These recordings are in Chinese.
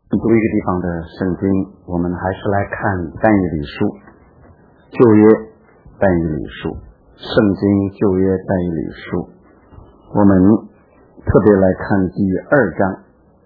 读一个地方的圣经，我们还是来看但以理书，旧约但以理书，圣经旧约但以理书。我们特别来看第2章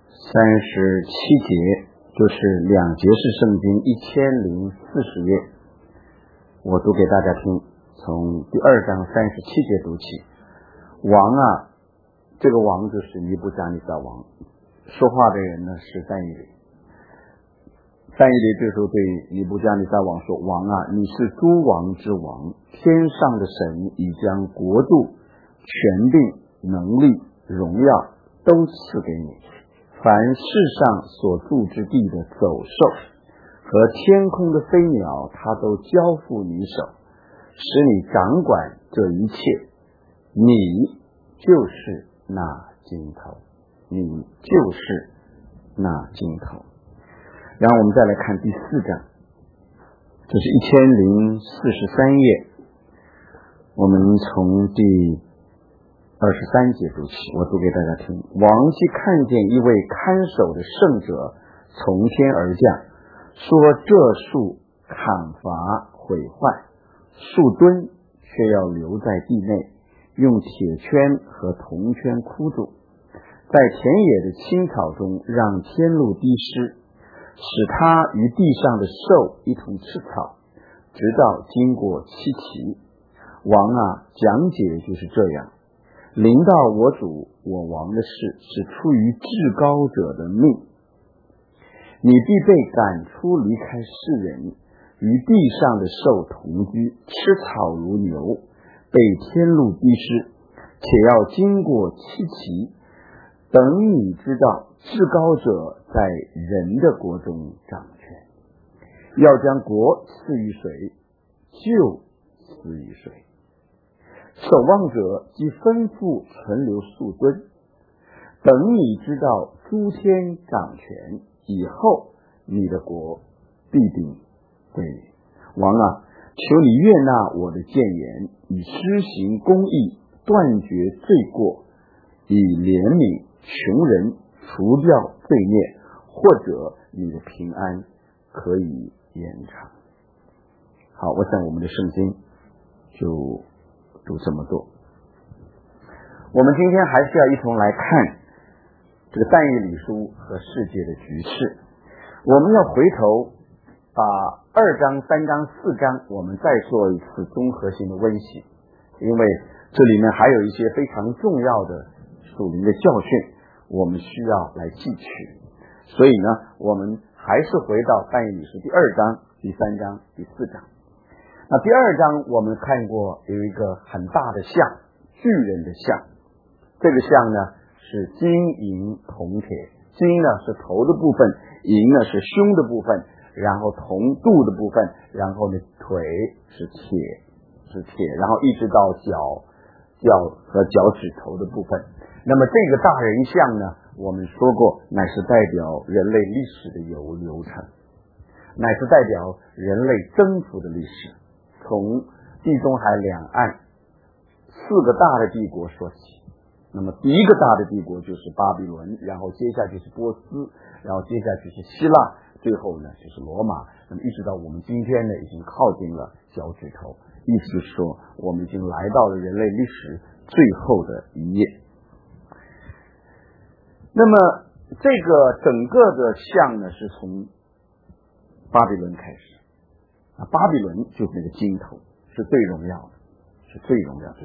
37节，就是2节是圣经1040页。我读给大家听，从第2章37节读起。王啊，这个王就是尼布甲尼撒王，说话的人呢是但以理。但以理这时候对尼布甲尼撒王说：王啊，你是诸王之王，天上的神已将国度、权柄、能力、荣耀都赐给你，凡世上所住之地的走兽和天空的飞鸟，他都交付你手，使你掌管这一切。你就是那金头，你就是那金头。然后我们再来看第4章，这是1043页，我们从第23节读起，我读给大家听。王既看见一位看守的圣者从天而降，说这树砍伐毁坏，树墩却要留在地内，用铁圈和铜圈箍住，在田野的青草中让天露滴湿，使他与地上的兽一同吃草，直到经过7期。王啊，讲解就是这样，临到我主我王的事是出于至高者的命，你必被赶出离开世人，与地上的兽同居，吃草如牛，被天露滴湿，且要经过7期，等你知道至高者在人的国中掌权，要将国赐予谁，就赐予谁。守望者即吩咐存留树墩，等你知道诸天掌权以后，你的国必定归你。王啊，求你悦纳我的谏言，以施行公义，断绝罪过，以怜悯穷人，除掉罪孽，或者你的平安可以延长。好，我想我们的圣经就读这么多。我们今天还是要一同来看这个但以理书和世界的局势。我们要回头把2章、3章、4章我们再做一次综合性的温习，因为这里面还有一些非常重要的属灵的教训，我们需要来汲取。所以呢，我们还是回到但以理书第2章、第3章、第4章。那第2章我们看过有一个很大的像，巨人的像。这个像呢是金银铜铁，金呢是头的部分，银呢是胸的部分，然后铜肚的部分，然后呢腿是铁，然后一直到脚和脚趾头的部分。那么这个大人像呢，我们说过乃是代表人类历史的流程，乃是代表人类征服的历史，从地中海两岸4个大的帝国说起。那么第一个大的帝国就是巴比伦，然后接下去是波斯，然后接下去是希腊，最后呢就是罗马。那么一直到我们今天呢，已经靠近了脚趾头，意思是说我们已经来到了人类历史最后的一页。那么这个整个的像呢是从巴比伦开始，巴比伦就是那个金头，是最荣耀的，是最荣耀。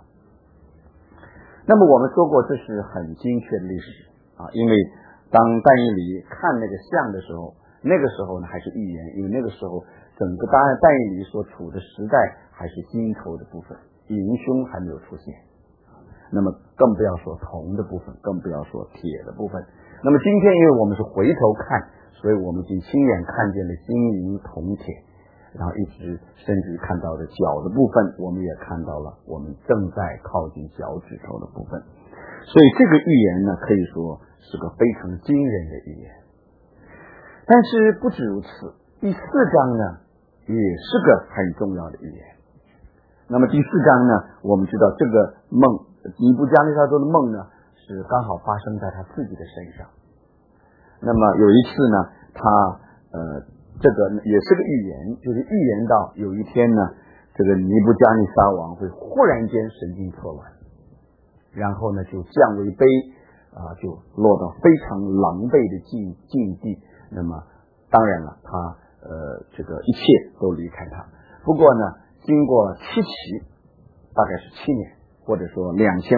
那么我们说过这是很精确的历史因为当但以理看那个像的时候，那个时候呢还是预言，因为那个时候整个但以理所处的时代还是金头的部分，银胸还没有出现，那么更不要说铜的部分，更不要说铁的部分。那么今天因为我们是回头看，所以我们已经亲眼看见了金银铜铁，然后一直甚至看到了脚的部分，我们也看到了我们正在靠近脚趾头的部分。所以这个预言呢，可以说是个非常惊人的预言。但是不止如此，第4章呢也是个很重要的预言。那么第4章呢，我们知道这个梦，尼布甲尼撒多的梦呢是刚好发生在他自己的身上。 那么有一次呢，他这个也是个预言，就是预言到有一天呢，这个尼布加尼撒王会忽然间神经错乱，然后呢就降为卑就落到非常狼狈的境地。那么当然了，他这个一切都离开他。不过呢，经过7期，大概是7年，或者说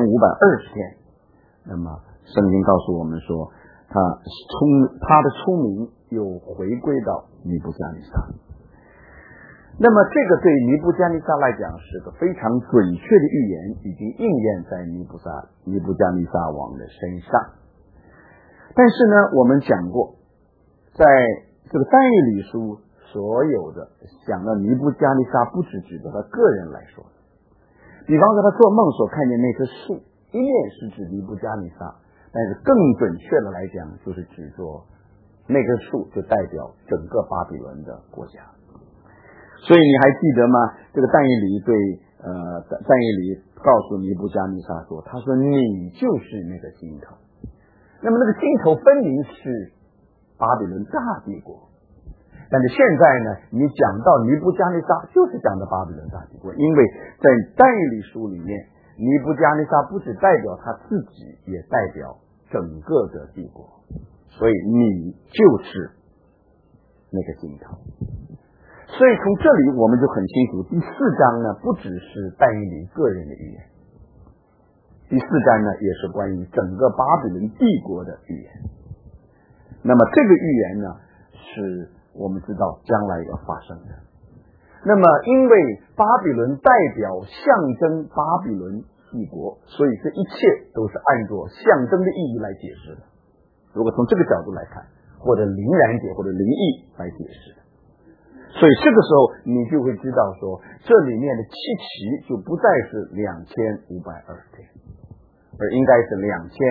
2520天，那么圣经告诉我们说，他的出名又回归到尼布加尼撒。那么这个对尼布加尼撒来讲是个非常准确的预言，已经应验在尼布加尼撒王的身上。但是呢，我们讲过，在这个但以理书所有的讲到尼布加尼撒，不只指着他个人来说，比方说他做梦所看见那棵树，一面是指尼布加尼撒，但是更准确的来讲，就是指着那棵树就代表整个巴比伦的国家。所以你还记得吗？这个但以理对但以理告诉尼布加尼撒说，他说你就是那个金头。那么那个金头分明是巴比伦大帝国，但是现在呢，你讲到尼布加尼撒就是讲的巴比伦大帝国，因为在但以理书里面，尼布加尼撒不只代表他自己，也代表整个的帝国，所以你就是那个金头。所以从这里我们就很清楚，第4章呢不只是但以理个人的预言，第4章呢也是关于整个巴比伦帝国的预言。那么这个预言呢是我们知道将来要发生的。那么因为巴比伦代表象征巴比伦帝国，所以这一切都是按照象征的意义来解释的。如果从这个角度来看，或者灵然解或者灵异来解释的，所以这个时候你就会知道说，这里面的7期就不再是2520天，而应该是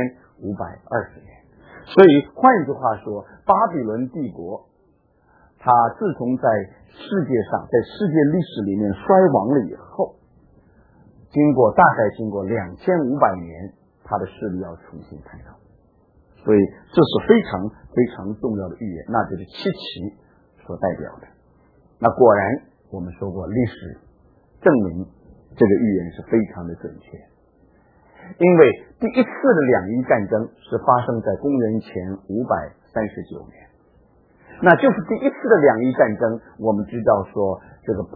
2520年。所以换句话说，巴比伦帝国它自从在世界上，在世界历史里面衰亡了以后，大概经过2500年，它的势力要重新抬头。所以这是非常非常重要的预言，那就是7期所代表的。那果然我们说过，历史证明这个预言是非常的准确。因为第一次的两伊战争是发生在公元前539年，那就是第一次的两伊战争。我们知道说，这个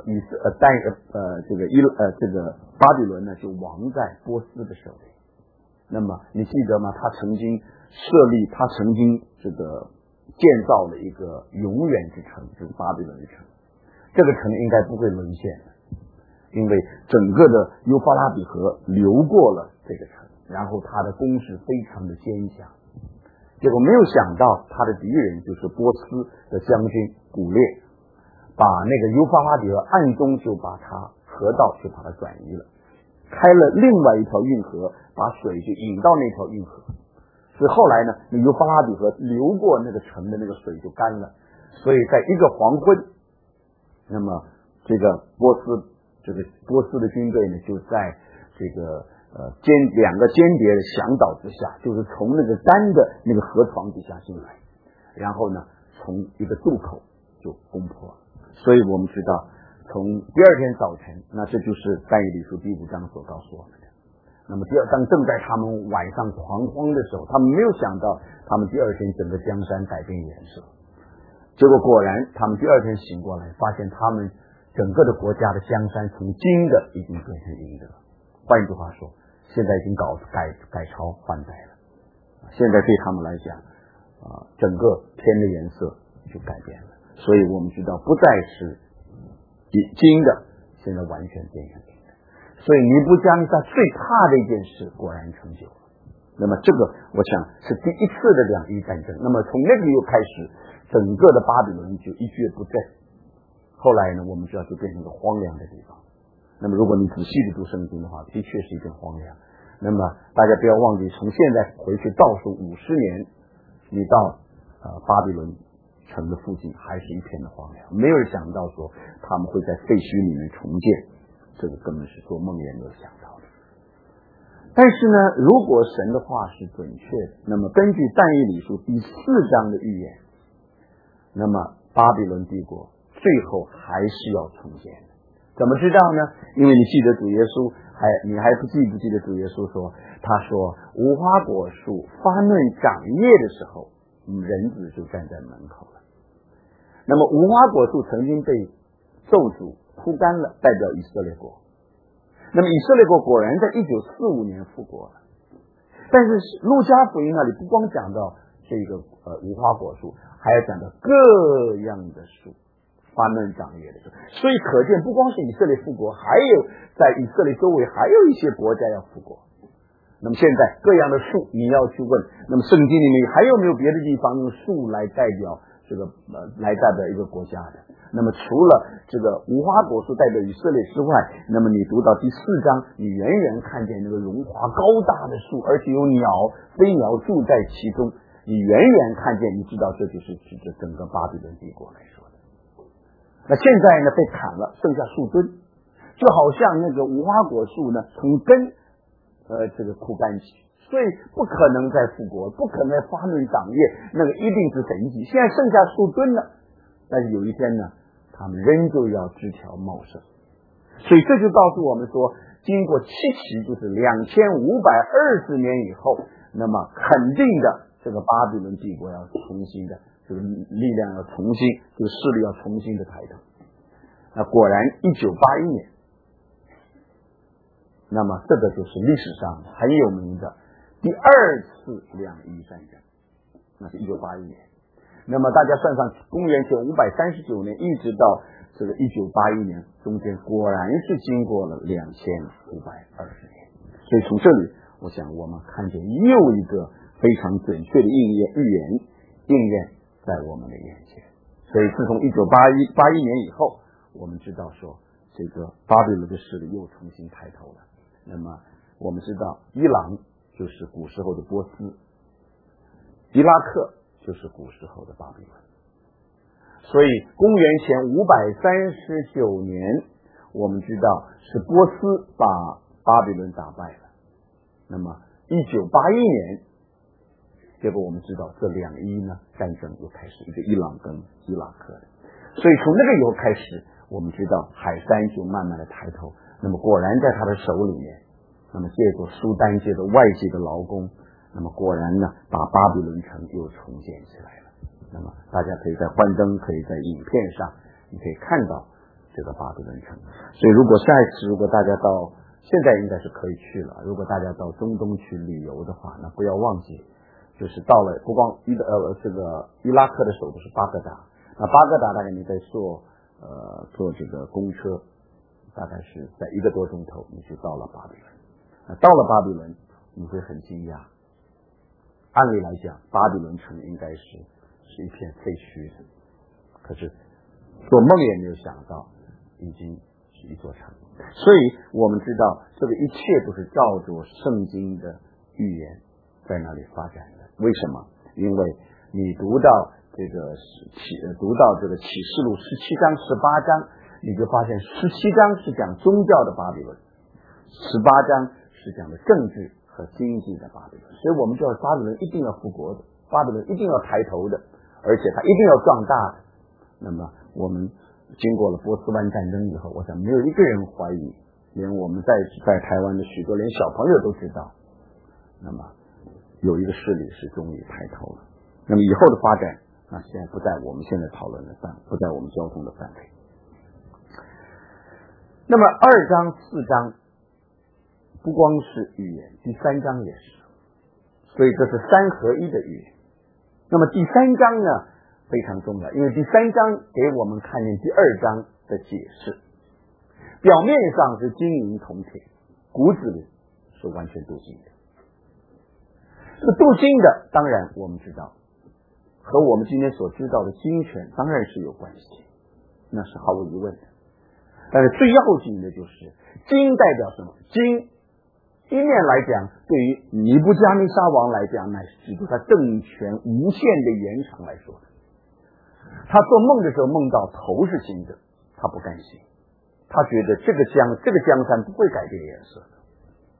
巴比伦呢就亡在波斯的手里。那么你记得吗？他曾经这个建造了一个永远之城，就是巴比伦的城。这个城应该不会沦陷的，因为整个的幼发拉底河流过了这个城，然后他的攻势非常的坚强。结果没有想到他的敌人就是波斯的将军古列，把那个幼发拉底河暗中就把它河道就把它转移了，开了另外一条运河，把水就引到那条运河。所以后来呢，那幼发拉底河流过那个城的那个水就干了。所以在一个黄昏，那么这个波斯的军队呢，就在这个两个间谍的向导之下，就是从那个干的那个河床底下进来，然后呢从一个渡口就攻破。所以我们知道，从第二天早晨，那这就是但以理书第5章所告诉我们的。那么第二章正在他们晚上狂欢的时候，他们没有想到他们第二天整个江山改变颜色。结果果然他们第二天醒过来，发现他们整个的国家的江山从金的已经变成银的了。换句话说，现在已经改朝换代了。现在对他们来讲整个天的颜色就改变了。所以我们知道不再是金的，现在完全变成银的。所以尼布加尼撒最怕的一件事果然成就了。那么这个我想是第一次的两伊战争。那么从那个又开始，整个的巴比伦就一蹶不振。后来呢，我们知道就变成一个荒凉的地方。那么如果你仔细的读圣经的话，的确是一片荒凉。那么大家不要忘记，从现在回去倒数50年，你到巴比伦城的附近还是一片的荒凉。没有人想到说他们会在废墟里面重建，这个根本是做梦也没有想到的。 但是呢，如果神的话是准确的，那么根据但以理书第4章的预言，那么巴比伦帝国最后还是要重建的。怎么知道呢？因为你记得主耶稣你还不记得主耶稣说，他说无花果树发嫩长叶的时候，人子就站在门口了。那么无花果树曾经被咒诅枯干了，代表以色列国。那么以色列国果然在1945年复国了。但是路加福音那里不光讲到这个无花果树，还要讲到各样的树发嫩长叶的时候，所以可见不光是以色列复国，还有在以色列周围还有一些国家要复国。那么现在各样的树你要去问，那么圣经里面还有没有别的地方用树来代表一个国家的？那么除了这个无花果树代表以色列之外，那么你读到第4章，你远远看见那个荣华高大的树，而且有飞鸟住在其中，你远远看见，你知道这就是指着整个巴比伦帝国来说的。那现在呢被砍了，剩下树墩，就好像那个无花果树呢从根枯干起，所以不可能再复国，不可能再发嫩长叶，那个一定是神迹。现在剩下树墩了，但是有一天呢，他们仍旧要枝条茂盛。所以这就告诉我们说，经过7期，就是2520年以后，那么肯定的这个巴比伦帝国要重新的，这个力量要重新，这个势力要重新的抬头。那果然1981年，那么这个就是历史上很有名的第2次两伊战争，那是1981年。那么大家算上公元前539年一直到这个1981年，中间果然是经过了2520年。所以从这里我想我们看见又一个非常准确的预言应验在我们的眼前。所以自从1981年以后，我们知道说这个巴比伦的势力又重新抬头了。那么我们知道伊朗就是古时候的波斯，伊拉克就是古时候的巴比伦。所以公元前539年，我们知道是波斯把巴比伦打败了。那么1981年，结果我们知道这两伊呢战争又开始，一个伊朗跟伊拉克的。所以从那个以后开始，我们知道海山就慢慢的抬头。那么果然在他的手里面，那么借助苏丹借助外界的劳工，那么果然呢把巴比伦城又重建起来了。那么大家可以在幻灯，可以在影片上，你可以看到这个巴比伦城。所以如果下一次如果大家到，现在应该是可以去了，如果大家到中东去旅游的话，那不要忘记就是到了不光这个伊拉克的首都是巴格达，那巴格达大概你在坐这个公车，大概是在1个多钟头你就到了巴比伦。到了巴比伦你会很惊讶，按理来讲巴比伦城应该是一片废墟的，可是做梦也没有想到已经是一座城。所以我们知道这个一切都是照着圣经的预言在那里发展的。为什么？因为你读到这个启示录17章18章，你就发现17章是讲宗教的巴比伦，18章是讲的政治和经济的巴比伦。所以我们知道巴比伦一定要复国的，巴比伦一定要抬头的，而且它一定要壮大的。那么我们经过了波斯湾战争以后，我想没有一个人怀疑，连我们在台湾的许多连小朋友都知道，那么有一个势力是终于抬头了。那么以后的发展，那现在不在我们现在讨论的不在我们交通的范围。那么2章4章不光是预言，第3章也是，所以这是3合1的预言。那么第3章呢非常重要，因为第3章给我们看见第2章的解释。表面上是金银铜铁，骨子里是完全镀金的。这个镀金的当然我们知道和我们今天所知道的金钱当然是有关系，那是毫无疑问的。但是最要紧的就是金代表什么？金一面来讲，对于尼布加尼撒王来讲，乃是指出他政权无限的延长来说的。他做梦的时候梦到头是金的，他不甘心，他觉得这个江山不会改变颜色的。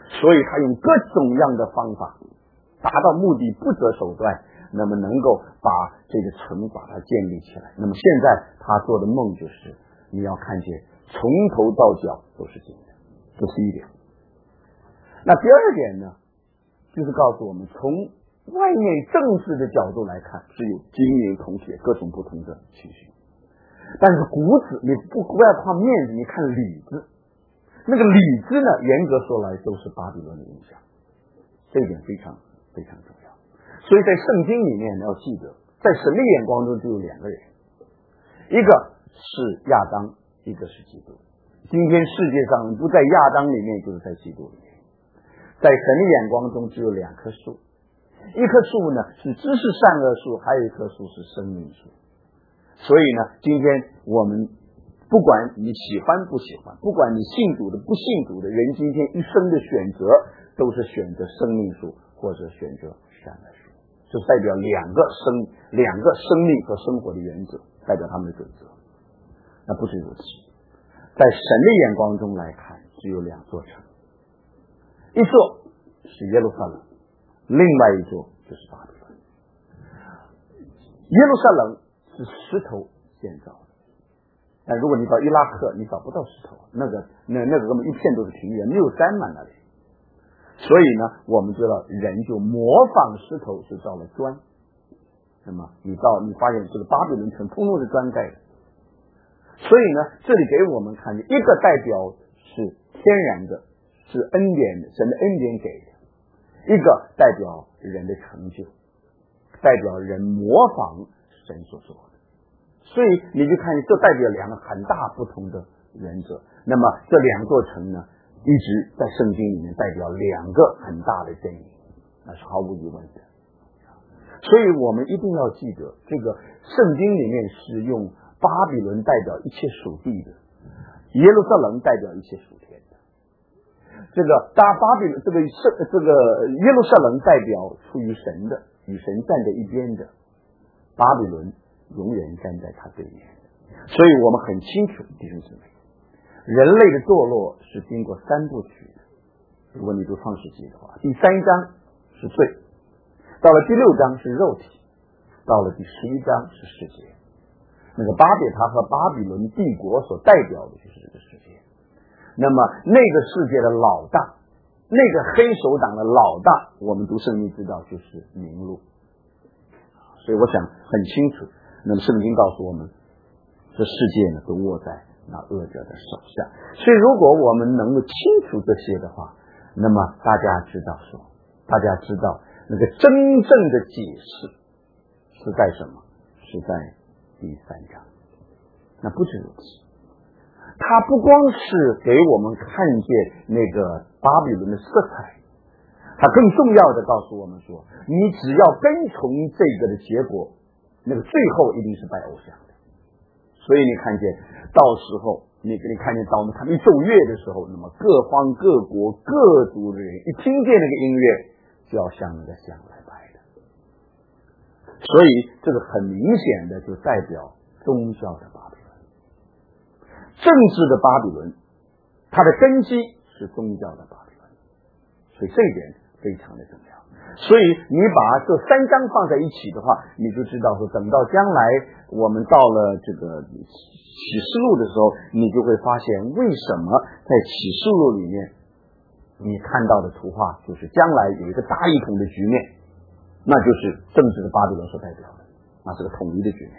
所以他用各种样的方法达到目的，不择手段，那么能够把这个城把它建立起来。那么现在他做的梦就是你要看见从头到脚都是金的，这是一点。那第二点呢，就是告诉我们从外面政治的角度来看，是有金银铜铁各种不同的情形，但是骨子你不要看面子，你看里子，那个里子呢，严格说来都是巴比伦的影响，这一点非常非常重要。所以在圣经里面要记得，在神的眼光中只有两个人，一个是亚当，一个是基督。今天世界上不在亚当里面，就是在基督里面。在神的眼光中只有两棵树，一棵树呢是知识善恶树，还有一棵树是生命树。所以呢，今天我们不管你喜欢不喜欢，不管你信主的不信主的人，今天一生的选择都是选择生命树或者选择善恶树，这代表两个生命和生活的原则，代表他们的准则。那不止如此，在神的眼光中来看，只有两座城，一座是耶路撒冷，另外一座就是巴比伦。耶路撒冷是石头建造的，但如果你到伊拉克，你找不到石头，那个根本一片都是平原，没有山嘛那里。所以呢，我们知道人就模仿石头是造了砖。那么你发现这个巴比伦城通通是砖盖的。所以呢，这里给我们看见一个代表是天然的，是恩典的，神的恩典给的；一个代表人的成就，代表人模仿神所做的。所以你就看见这代表两个很大不同的原则。那么这两座城呢，一直在圣经里面代表两个很大的真理，那是毫无疑问的。所以我们一定要记得，这个圣经里面是用巴比伦代表一切属地的，耶路撒冷代表一切属天的。这个巴比伦这个耶路撒冷代表出于神的，与神站在一边的，巴比伦永远站在他对面。所以我们很清楚，弟兄姊妹，人类的堕落是经过三部曲的。如果你读创世纪的话，第3章是罪，到了第6章是肉体，到了第11章是世界。那个巴别塔和巴比伦帝国所代表的就是这个世界。那么那个世界的老大，那个黑手党的老大，我们读圣经知道就是民禄。所以我想很清楚，那么圣经告诉我们，这世界呢都握在那恶者的手下。所以如果我们能够清楚这些的话，那么大家知道那个真正的解释是在什么？是在第3章。那不止如此，它不光是给我们看见那个巴比伦的色彩，它更重要的告诉我们说，你只要跟从这个的结果，那个最后一定是拜偶像的。所以你看见到时候你看见到我们他们一奏乐的时候，那么各方各国各族的人一听见那个音乐，就要向那个像来拜的。所以这个很明显的就代表宗教的巴比伦，政治的巴比伦，它的根基是宗教的巴比伦。所以这一点非常的重要。所以你把这3章放在一起的话，你就知道说，等到将来我们到了这个启示录的时候，你就会发现为什么在启示录里面你看到的图画就是将来有一个大一统的局面，那就是政治的巴比伦所代表的，那是个统一的局面。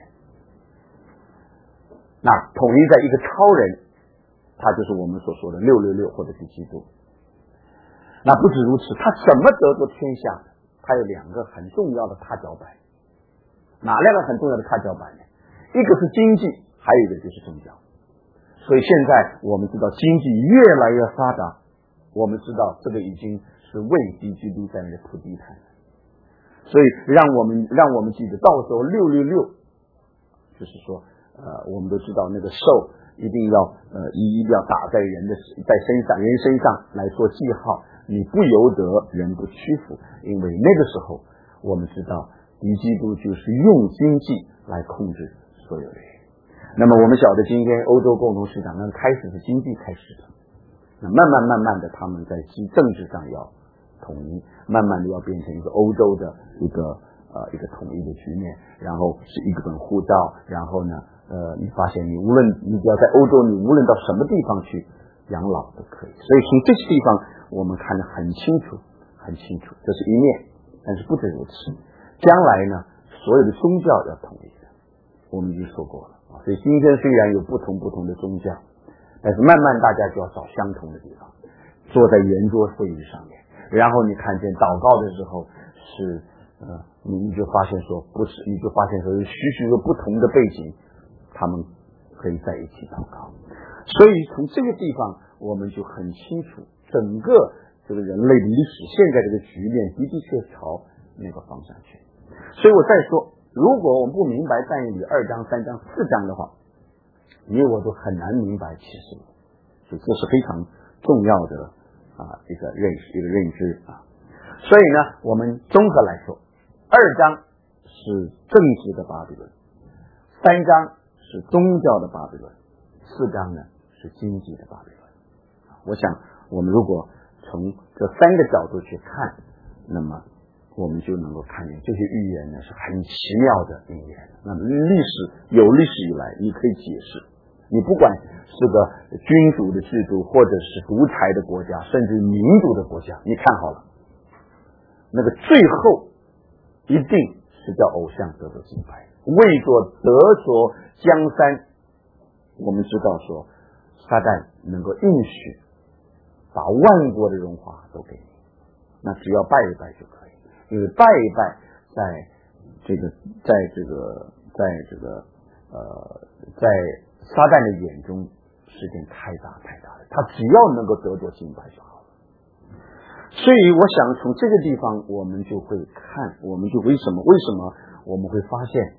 那统一在一个超人，他就是我们所说的666或者是基督。那不止如此，他怎么得过天下？他有2个很重要的踏脚板。哪2个很重要的踏脚板呢？一个是经济，还有一个就是宗教。所以现在我们知道经济越来越发达，我们知道这个已经是为基督在那里铺地毯了。所以让我们记得，到时候666，就是说我们都知道那个兽一定要打在人身上来做记号，你不由得人不屈服，因为那个时候我们知道敌基督就是用经济来控制所有的人。那么我们晓得今天欧洲共同市场刚开始是经济开始的， 那慢慢的，他们在政治上要统一，慢慢的要变成一个欧洲的一个统一的局面，然后是一本护照，然后呢，你发现你只要在欧洲，你无论到什么地方去养老都可以。所以从这些地方我们看得很清楚，这是一面。但是不止如此，将来呢，所有的宗教要统一的，我们已经说过了啊。所以今天虽然有不同的宗教，但是慢慢大家就要找相同的地方，坐在圆桌会议上面，然后你看见祷告的时候是你就发现说不是，你就发现说有许多不同的背景，他们可以在一起祷告。所以从这个地方我们就很清楚，整个这个人类的历史现在这个局面的确朝那个方向去。所以我再说，如果我们不明白但以理2章、3章、4章的话，你我都很难明白启示录。所以这是非常重要的一个认知啊。所以呢，我们综合来说，2章是政治的巴比伦，3章是宗教的巴比伦，4章呢是经济的巴比伦。我想我们如果从这3个角度去看，那么我们就能够看见这些预言呢是很奇妙的预言。那么有历史以来，你可以解释，你不管是个君主的制度，或者是独裁的国家，甚至民主的国家，你看好了，那个最后一定是叫偶像得着敬拜，为着得着江山。我们知道说撒旦能够应许把万国的荣华都给你，那只要拜一拜就可以，因为拜一拜在撒旦的眼中是件太大的，他只要能够得着敬拜就好了。所以我想从这个地方我们就会看，我们就为什么我们会发现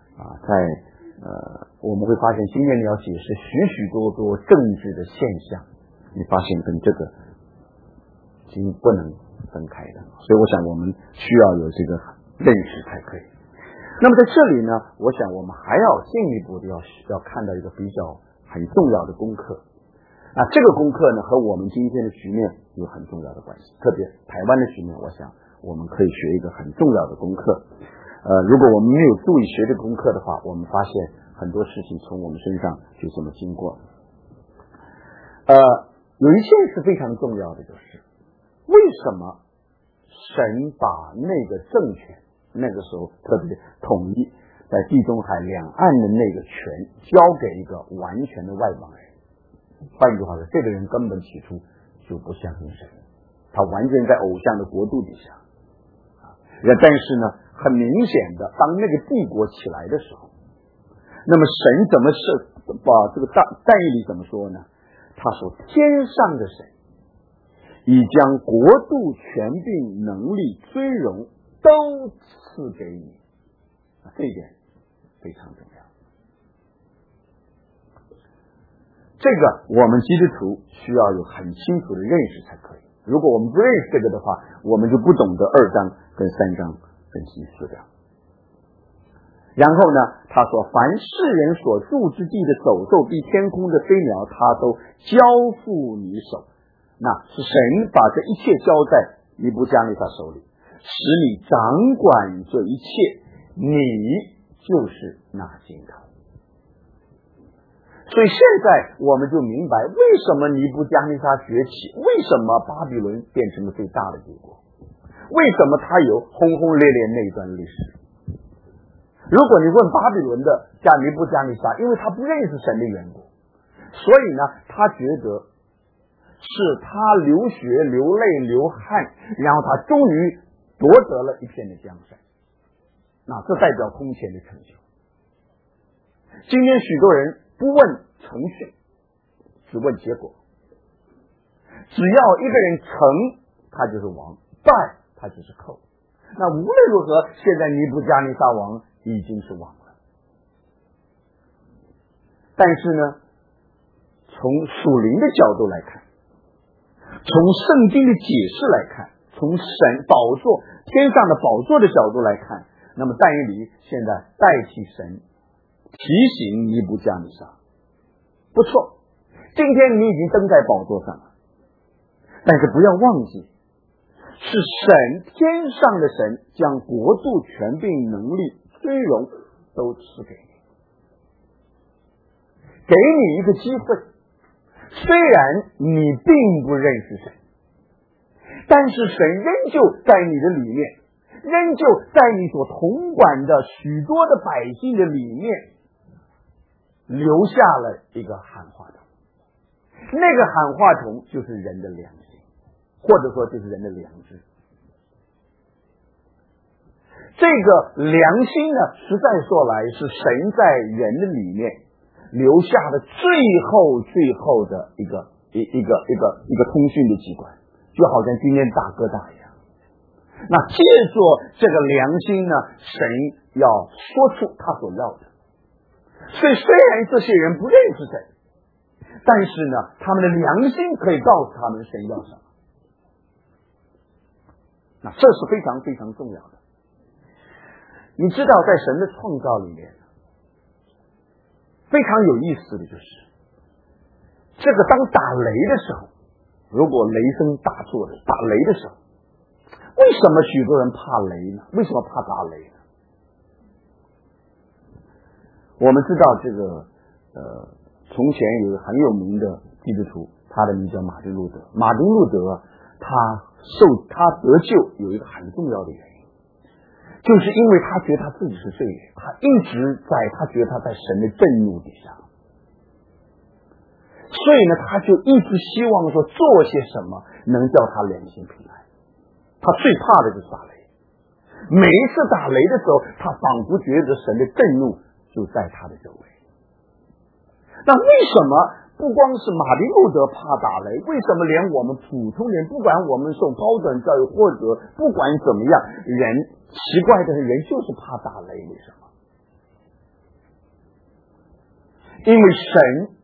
我们会发现今天你要解释许多政治的现象，你发现跟这个已经不能分开的。所以我想我们需要有这个认识才可以。那么在这里呢，我想我们还要进一步的要看到一个比较很重要的功课。这个功课呢和我们今天的局面有很重要的关系，特别台湾的局面，我想我们可以学一个很重要的功课。如果我们没有注意学这个功课的话，我们发现很多事情从我们身上就这么经过。有一件事非常重要的，就是为什么神把那个政权，那个时候特别统一在地中海两岸的那个权交给一个完全的外邦人。换句话说，这个人根本起初就不相信神，他完全在偶像的国度底下。但是呢，很明显的，当那个帝国起来的时候，那么神怎么是把这个但以理怎么说呢？他说天上的神已将国度、权柄、能力、尊荣都赐给你，这一点非常重要。这个我们基督徒需要有很清楚的认识才可以。如果我们不认识这个的话，我们就不懂得2章跟3章跟启示了。然后呢，他说凡世人所住之地的走兽，地天空的飞鸟，他都交付你手。那是神把这一切交在尼布加尼撒手里，使你掌管这一切，你就是那金头。所以现在我们就明白为什么尼布加尼撒崛起，为什么巴比伦变成了最大的帝国，为什么他有轰轰烈烈那一段历史。如果你问巴比伦的尼布加尼撒，因为他不认识神的缘故，所以呢，他觉得是他流血流泪流汗，然后他终于夺得了一片的江山，那这代表空前的成就。今天许多人不问程序，只问结果。只要一个人成，他就是王；败，他就是寇。那无论如何，现在尼布加尼撒王已经是王了。但是呢，从属灵的角度来看，从圣经的解释来看，从神宝座天上的宝座的角度来看，那么但以理现在代替神提醒尼布加尼撒，不错，今天你已经登在宝座上了， 但是不要忘记，是神，天上的神将国度、权柄、能力、尊荣都赐给你，给你一个机会。虽然你并不认识神，但是神仍旧在你的里面，仍旧在你所统管的许多的百姓的里面留下了一个喊话筒。那个喊话筒就是人的良心，或者说就是人的良知。这个良心呢，实在说来是神在人的里面留下的最后的一个通讯的机关，就好像今天大哥大一样。那借着这个良心呢，神要说出他所要的。所以虽然这些人不认识神，但是呢，他们的良心可以告诉他们神要什么。那这是非常非常重要的。你知道，在神的创造里面，非常有意思的就是，这个当打雷的时候，如果雷声大作的打雷的时候，为什么许多人怕雷呢？为什么怕打雷呢？我们知道这个从前有一个很有名的基督徒，他的名叫马丁路德。马丁路德他得救有一个很重要的原因，就是因为他觉得他自己是罪人，他觉得他在神的震怒底下，所以呢，他就一直希望说做些什么能叫他良心平安。他最怕的就是打雷，每一次打雷的时候，他仿佛觉得神的震怒就在他的周围。那为什么不光是马丁路德怕打雷，为什么连我们普通人，不管我们受高等教育或者不管怎么样，奇怪的人就是怕打雷？为什么？因为神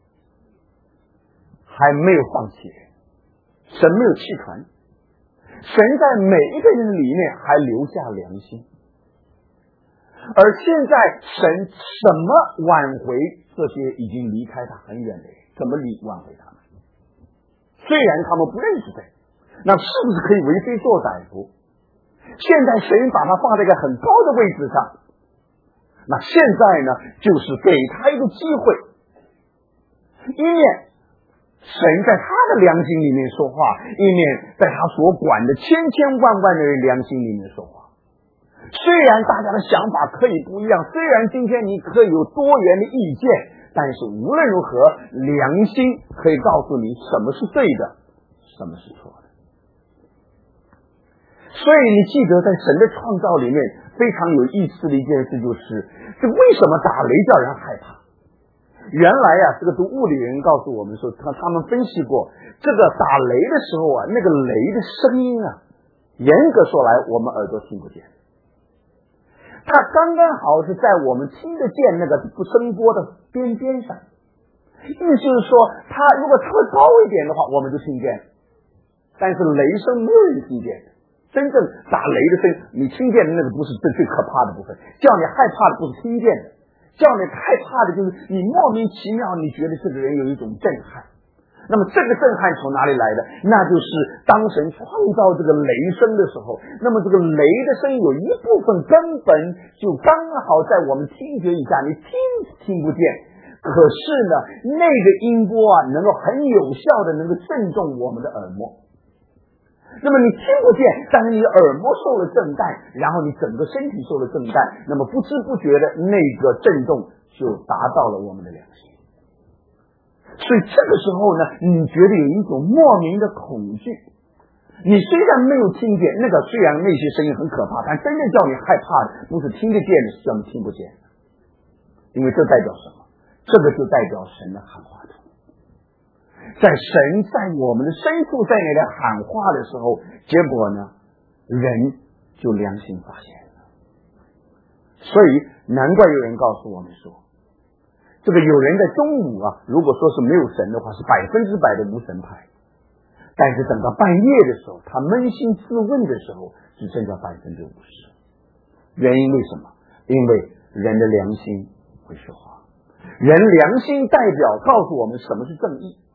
还没有放弃，神没有弃船，神在每一个人里面还留下良心。而现在神怎么挽回这些已经离开他很远的人？怎么挽回他们？虽然他们不认识神，那是不是可以为非作歹夫？现在神把他放在一个很高的位置上，那现在呢，就是给他一个机会，一面神在他的良心里面说话，一面在他所管的千千万万的人良心里面说话。虽然大家的想法可以不一样，虽然今天你可以有多元的意见，但是无论如何，良心可以告诉你什么是对的，什么是错的。所以你记得在神的创造里面非常有意思的一件事，就是这为什么打雷叫人害怕？原来这个读物理人告诉我们说，他们分析过，这个打雷的时候那个雷的声音严格说来我们耳朵听不见，它刚刚好是在我们听得见那个声波的边上，意思就是说，它如果特高一点的话，我们就听见了，但是雷声没有人听见的。真正打雷的声音，你听见的那个不是最可怕的部分，叫你害怕的不是听见的，叫你害怕的就是你莫名其妙，你觉得这个人有一种震撼。那么这个震撼从哪里来的？那就是当神创造这个雷声的时候，那么这个雷的声音有一部分根本就刚好在我们听觉以下，你听不见，可是呢，那个音波能够很有效的能够震动我们的耳膜。那么你听不见，但是你的耳膜受了震撼，然后你整个身体受了震撼，那么不知不觉的那个震动就达到了我们的良心。所以这个时候呢，你觉得有一种莫名的恐惧。你虽然没有听见那个，虽然那些声音很可怕，但真正叫你害怕的不是听得见的，是叫你听不见的。因为这代表什么？这个就代表神的喊话中。在神在我们的深处在那里喊话的时候，结果呢，人就良心发现了。所以难怪有人告诉我们说，这个有人在中午如果说是没有神的话，是100%的无神派，但是等到半夜的时候，他扪心自问的时候，只剩下50%。原因为什么？因为人的良心会说话，人良心代表告诉我们什么是正义。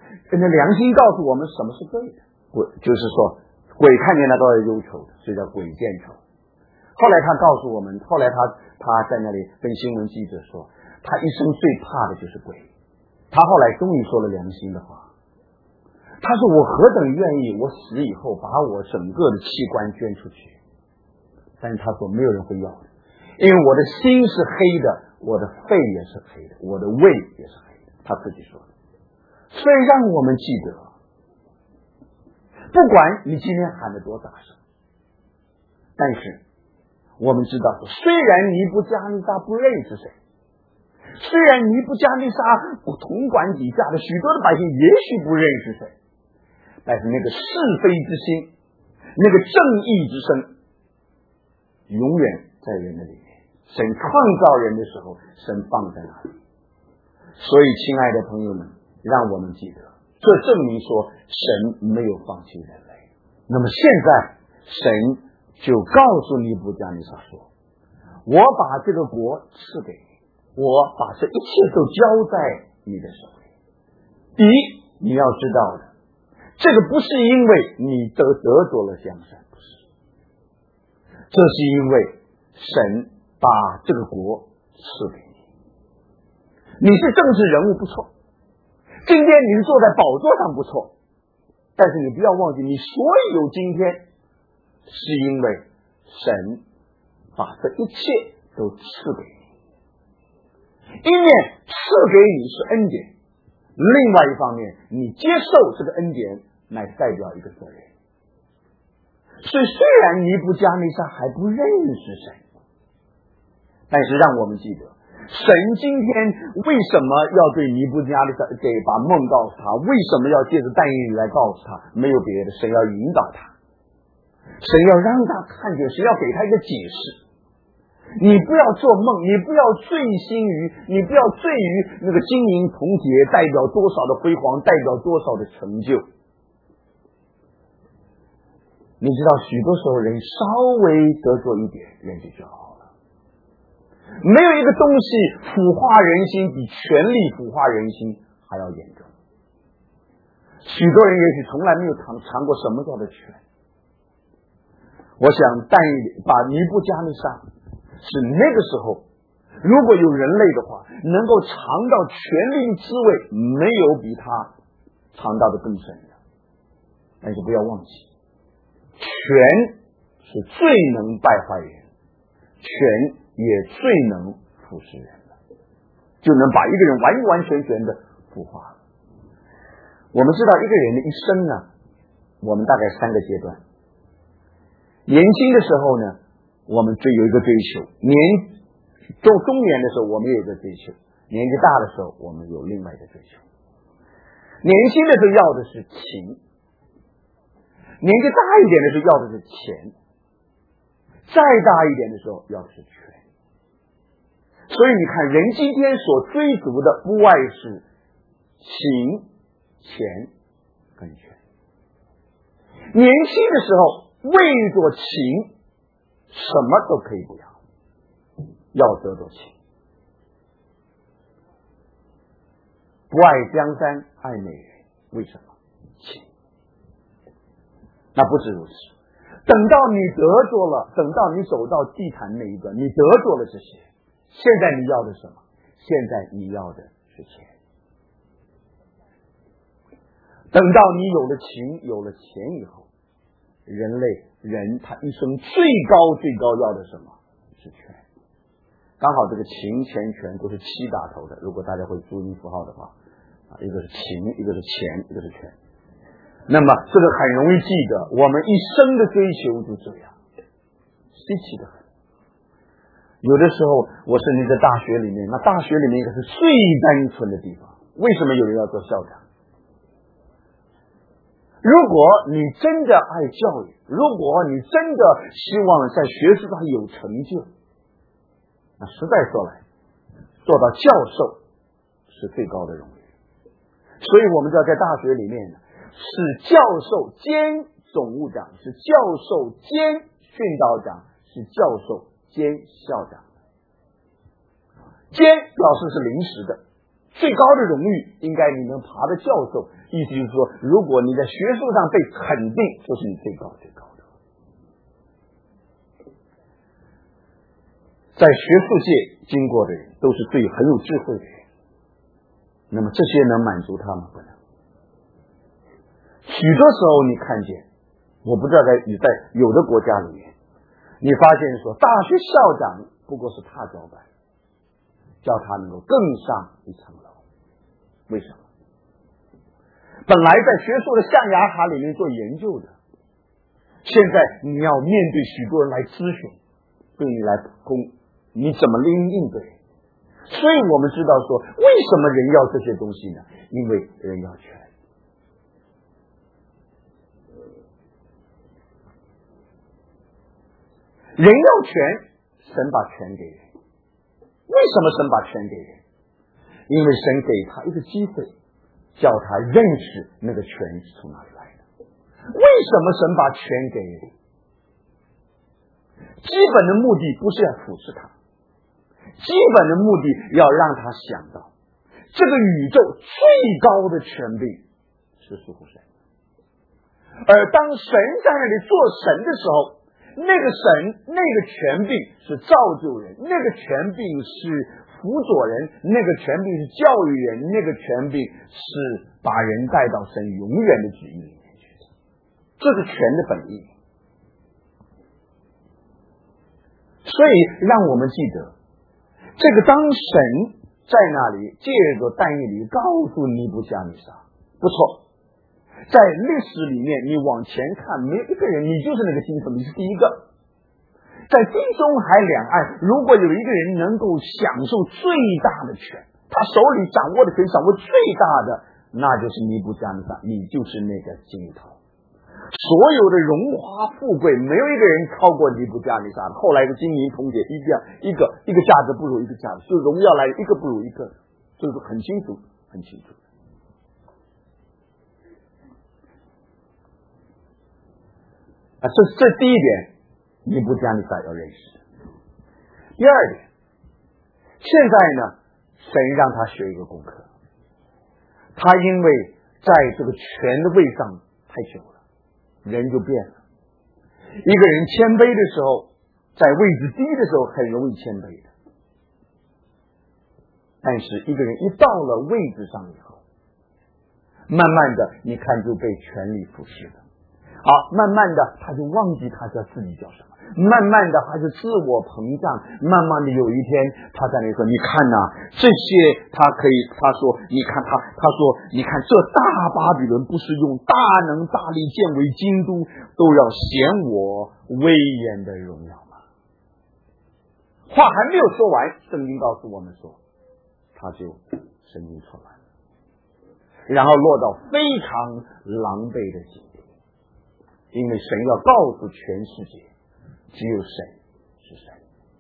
那良心告诉我们什么是对的，就是说鬼看见他都要忧愁的，所以叫鬼见愁。后来他告诉我们，后来他在那里跟新闻记者说，他一生最怕的就是鬼。他后来终于说了良心的话，他说我何等愿意我死以后把我整个的器官捐出去，但是他说没有人会要的，因为我的心是黑的，我的肺也是黑的，我的胃也是黑的，他自己说的。所以让我们记得，不管你今天喊得多大声，但是我们知道，虽然尼布加利撒不认识谁，虽然尼布加利撒统管底下的许多的百姓也许不认识谁，但是那个是非之心，那个正义之声，永远在人的里面。神创造人的时候，神放在那里。所以亲爱的朋友们，让我们记得，这证明说神没有放弃人类。那么现在神就告诉尼布加利撒说，我把这个国赐给你，我把这一切都交在你的手里。第一，你要知道的，这个不是因为你得着了江山，不是，这是因为神把这个国赐给你。你是政治人物不错，今天你是坐在宝座上不错，但是你不要忘记，你所有今天是因为神把这一切都赐给你。一面赐给你是恩典，另外一方面你接受这个恩典乃代表一个责任。所以虽然尼布加利撒还不认识神，但是让我们记得，神今天为什么要对尼布加利撒把梦告诉他，为什么要借着但以理来告诉他，没有别的，神要引导他，神要让他看见，神要给他一个解释。你不要做梦，你不要醉心于，你不要醉于那个金银铜铁代表多少的辉煌，代表多少的成就。你知道许多时候人稍微得罪一点，人就骄傲了。没有一个东西腐化人心比权力腐化人心还要严重。许多人也许从来没有尝过什么叫做权。我想但把尼布加利撒是那个时候，如果有人类的话，能够尝到权力的滋味，没有比他尝到的更深的。但是不要忘记，权是最能败坏人，权也最能腐蚀人的，就能把一个人完完全全的腐化了。我们知道一个人的一生呢，我们大概3个阶段。年轻的时候呢，我们有一个追求，中年的时候我们有一个追求，年纪大的时候我们有另外一个追求。年轻的时候要的是情，年纪大一点的时候要的是钱，再大一点的时候要的是权。所以你看，人今天所追逐的不外是情、钱跟权。年轻的时候为着情什么都可以不要，要得着情。不爱江山爱美人，为什么？情。那不是如此，等到你得着了，等到你走到祭坛那一个，你得着了这些，现在你要的什么？现在你要的是钱。等到你有了情有了钱以后，人他一生最高要的什么？是权。刚好这个情钱权都是7打头的，如果大家会注音符号的话，一个是情，一个是钱，一个是权。那么这个很容易记得，我们一生的追求就这样，稀奇的很。有的时候我甚至在大学里面，那大学里面一个是最单纯的地方，为什么有人要做校长？如果你真的爱教育，如果你真的希望在学识上有成就，那实在说来，做到教授是最高的荣誉。所以我们知道在大学里面是教授兼总务长，是教授兼训导长，是教授兼校长。兼表示是临时的， 最高的荣誉应该你能爬的教授，意思就是说，如果你在学术上被肯定，就是你最高的。在学术界经过的人都是很有智慧的人，那么这些能满足他吗？不能。许多时候你看见，我不知道你在有的国家里面，你发现说大学校长不过是踏脚板，叫他能够更上一层楼。为什么？本来在学术的象牙塔里面做研究的，现在你要面对许多人来咨询，对你来你怎么应对？所以我们知道说，为什么人要这些东西呢？因为人要权。人要权，神把权给人。为什么神把权给人？因为神给他一个机会，叫他认识那个权是从哪里来的。为什么神把权给人？基本的目的不是要俯视他，基本的目的要让他想到，这个宇宙最高的权柄是属乎神。而当神在那里做神的时候，那个神，那个权柄是造就人，那个权柄是辅佐人，那个权柄是教育人，那个权柄是把人带到神永远的旨意里面去的。这是权的本意。所以让我们记得，这个当神在那里借着但以理告诉尼布甲尼撒，不错，在历史里面你往前看，没有一个人，你就是那个金子，你是第一个。在地中海两岸，如果有一个人能够享受最大的权，他手里掌握的权掌握最大的，那就是尼布甲尼撒，你就是那个金头。所有的荣华富贵，没有一个人超过尼布甲尼撒。后来的金银铜铁，一个价值不如一个价值，就荣耀来一个不如一个，这是很清楚，很清楚。这第一点，尼布甲尼撒要认识。第二点，现在呢，神让他学一个功课。他因为在这个权的位上太久了，人就变了。一个人谦卑的时候，在位置低的时候很容易谦卑的，但是一个人一到了位置上以后，慢慢的你看就被权力腐蚀了。好，慢慢的他就忘记他叫自己叫什么，慢慢的他就自我膨胀，慢慢的有一天他在那说，你看呐，这些他可以，他说你看他说你看这大巴比伦不是用大能大力建为京都，都要显我威严的荣耀吗？话还没有说完，圣经告诉我们说他就神经错乱了，然后落到非常狼狈的境地。因为神要告诉全世界，只有神是神。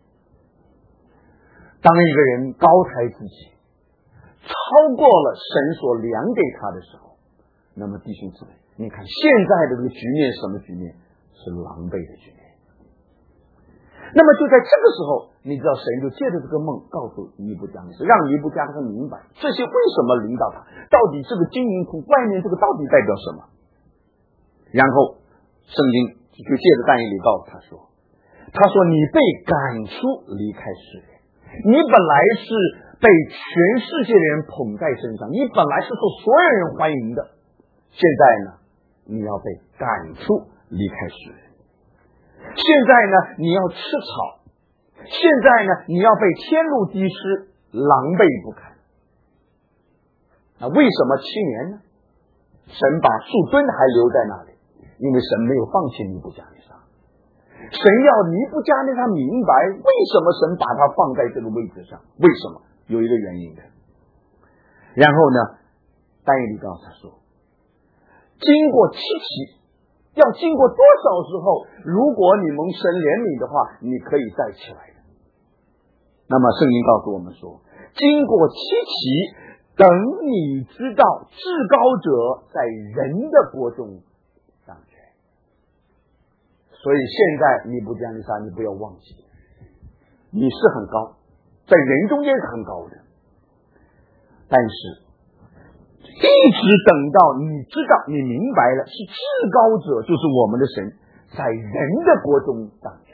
当一个人高抬自己，超过了神所量给他的时候，那么弟兄姊妹，你看现在的这个局面，什么局面？是狼狈的局面。那么就在这个时候，你知道神就借着这个梦告诉尼布甲尼撒，让尼布甲尼撒明白这些为什么领导他，到底这个金银库外面这个到底代表什么。然后圣经就借着但以理告诉他说你被赶出离开世人，你本来是被全世界的人捧在身上，你本来是受所有人欢迎的，现在呢你要被赶出离开世人，现在呢你要吃草，现在呢你要被天路滴湿，狼狈不堪。那为什么7年呢？神把树墩还留在那里，因为神没有放弃尼布甲尼撒。神要尼布甲尼撒明白为什么神把他放在这个位置上，为什么？有一个原因的。然后呢，但以理告诉他说，经过7期，要经过多少时候，如果你蒙神怜悯的话，你可以再起来的。那么圣经告诉我们说，经过7期，等你知道至高者在人的国中掌权。所以现在尼布甲尼撒，你不要忘记，你是很高，在人中间是很高的， 但是一直等到你知道你明白了，是至高者就是我们的神在人的国中掌权，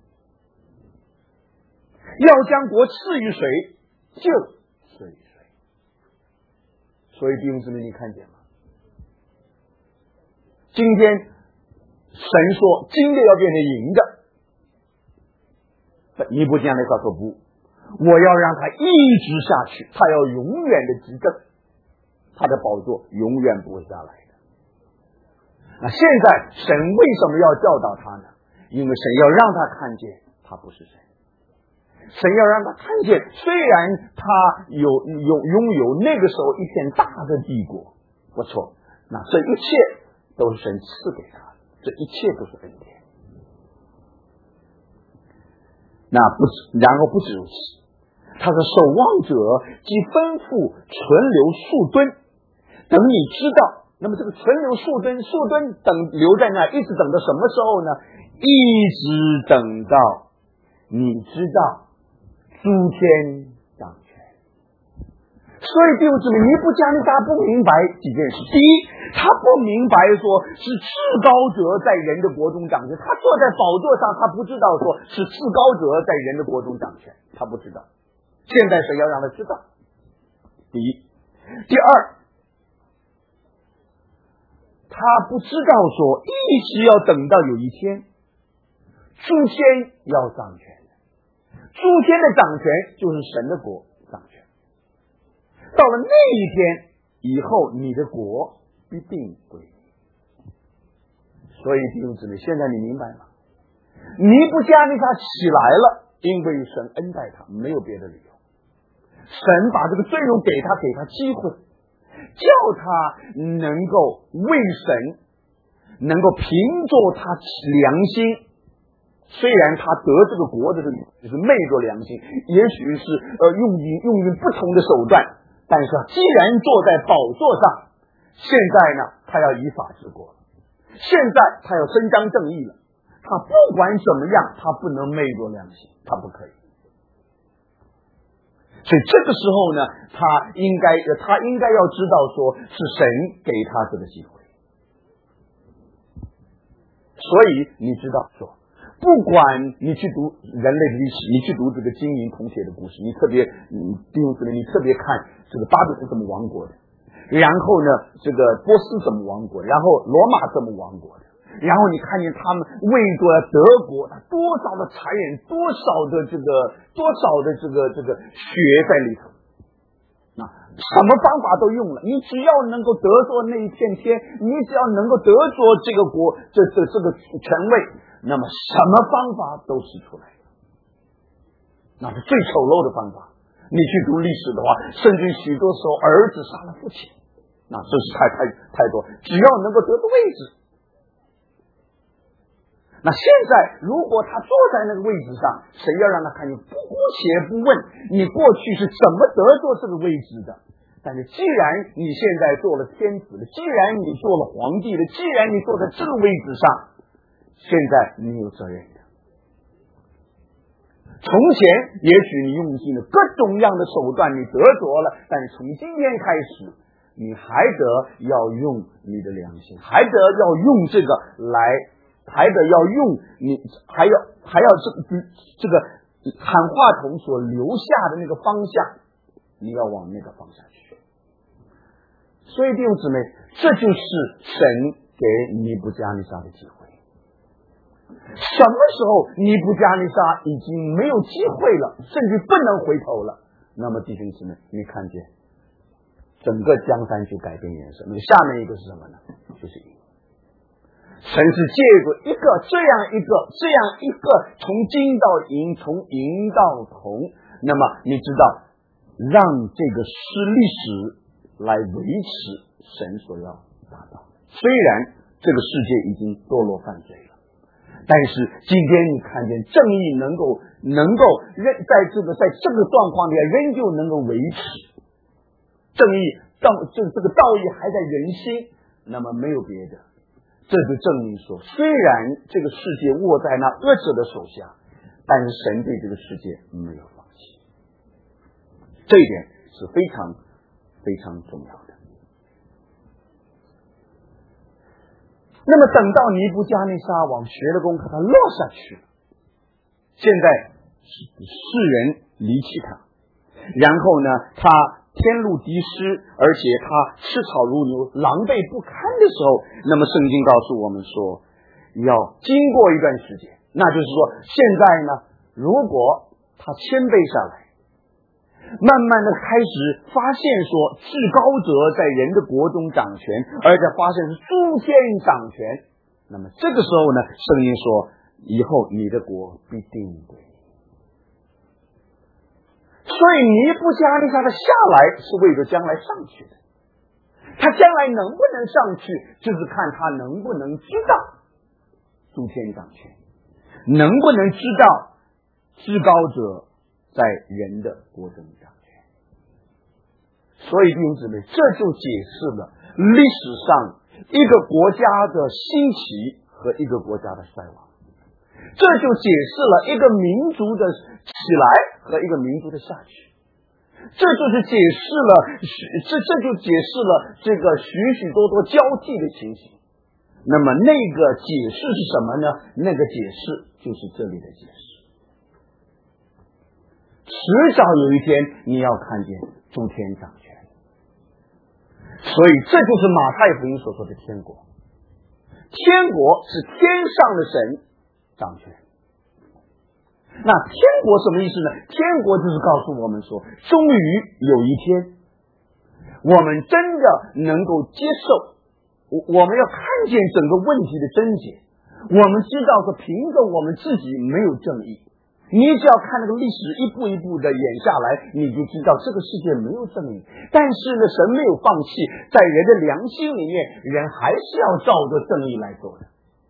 要将国赐予谁就赐予谁。所以弟兄姊妹，你看见吗？今天神说金的要变成银的，尼布甲尼撒说不，我要让他一直下去，他要永远的执政，他的宝座永远不会下来的。那现在神为什么要教导他呢？因为神要让他看见他不是神，神要让他看见，虽然他拥有那个时候一片大的帝国，不错，那这一切都是神赐给他的，这一切都是恩典。那然后不止如此，他的守望者即吩咐存留数吨，等你知道。那么这个存留数吨等留在那，一直等到什么时候呢？一直等到你知道诸天掌权。所以弟兄姊妹，尼布甲尼撒不明白几件事。第一，他不明白说是至高者在人的国中掌权，他坐在宝座上，他不知道说是至高者在人的国中掌权，他不知道。现在神要让他知道。第一，第二，他不知道说一直要等到有一天诸天要掌权，诸天的掌权就是神的国掌权，到了那一天以后，你的国必定归你。所以弟兄姊妹，现在你明白吗？尼布甲尼撒起来了，因为神恩待他，没有别的理由。神把这个尊荣给他机会，叫他能够为神，能够凭着他良心。虽然他得这个国的这个就是昧着良心，也许是用不同的手段，但是既然坐在宝座上，现在呢，他要依法治国了，现在他要伸张正义了，他不管怎么样，他不能昧着良心，他不可以。所以这个时候呢，他应该要知道说是神给他这个机会。所以你知道说，不管你去读人类的历史，你去读这个金银铜铁的故事，你特别弟兄姊妹，你特别看这个巴比伦怎么亡国的，然后呢这个波斯怎么亡国，然后罗马怎么亡国的，然后你看见他们为着德国多少的残忍，多少的这个血在里头，什么方法都用了，你只要能够得着那一片天，你只要能够得着这个国这个权位，那么什么方法都使出来了，那是最丑陋的方法。你去读历史的话，甚至许多时候儿子杀了父亲，那这是太多，只要能够得到位置。那现在如果他坐在那个位置上，神要让他看见，姑且不问你过去是怎么得着这个位置的，但是既然你现在做了天子了，既然你做了皇帝了，既然你坐在这个位置上，现在你有责任的。从前也许你用尽了各种样的手段，你得着了，但是从今天开始，你还得要用你的良心，还得要用这个来，还得要用你，还要这个喊话筒所留下的那个方向，你要往那个方向去。所以弟兄姊妹，这就是神给尼布甲尼撒的机会。什么时候尼布甲尼撒已经没有机会了，甚至不能回头了，那么弟兄姊妹，你看见整个江山就改变颜色。那么下面一个是什么呢？就是银。神是借着这样一个从金到银，从银到铜，那么你知道，让这个历史来维持神所要达到。虽然这个世界已经堕落犯罪了，但是今天你看见正义能够在这个状况下仍旧能够维持，正义这个道义还在人心，那么没有别的，这就证明说，虽然这个世界握在那恶者的手下，但是神对这个世界没有放弃，这一点是非常非常重要的。那么等到尼布加内撒王学了功课，他落下去了，现在世人离弃他，然后呢他天路敌失，而且他吃草如牛，狼狈不堪的时候，那么圣经告诉我们说，要经过一段时间，那就是说现在呢，如果他谦卑下来，慢慢的开始发现说至高者在人的国中掌权，而且发现是诸天掌权，那么这个时候呢，圣经说以后你的国必定归你。所以尼布加内撒的下来是为了将来上去的，他将来能不能上去，就是看他能不能知道诸天掌权，能不能知道至高者在人的国中掌权。所以弟兄姊妹，这就解释了历史上一个国家的兴起和一个国家的衰亡，这就解释了一个民族的起来和一个民族的下去，这就是解释了这个许许多多交替的情形。那么那个解释是什么呢？那个解释就是这里的解释。迟早有一天你要看见诸天掌权，所以这就是马太福音所说的天国。天国是天上的神掌权。那天国什么意思呢？天国就是告诉我们说，终于有一天我们真的能够接受，我们要看见整个问题的症结，我们知道说凭着我们自己没有正义，你只要看那个历史一步一步的演下来，你就知道这个世界没有正义。但是呢，神没有放弃，在人的良心里面，人还是要照着正义来做的。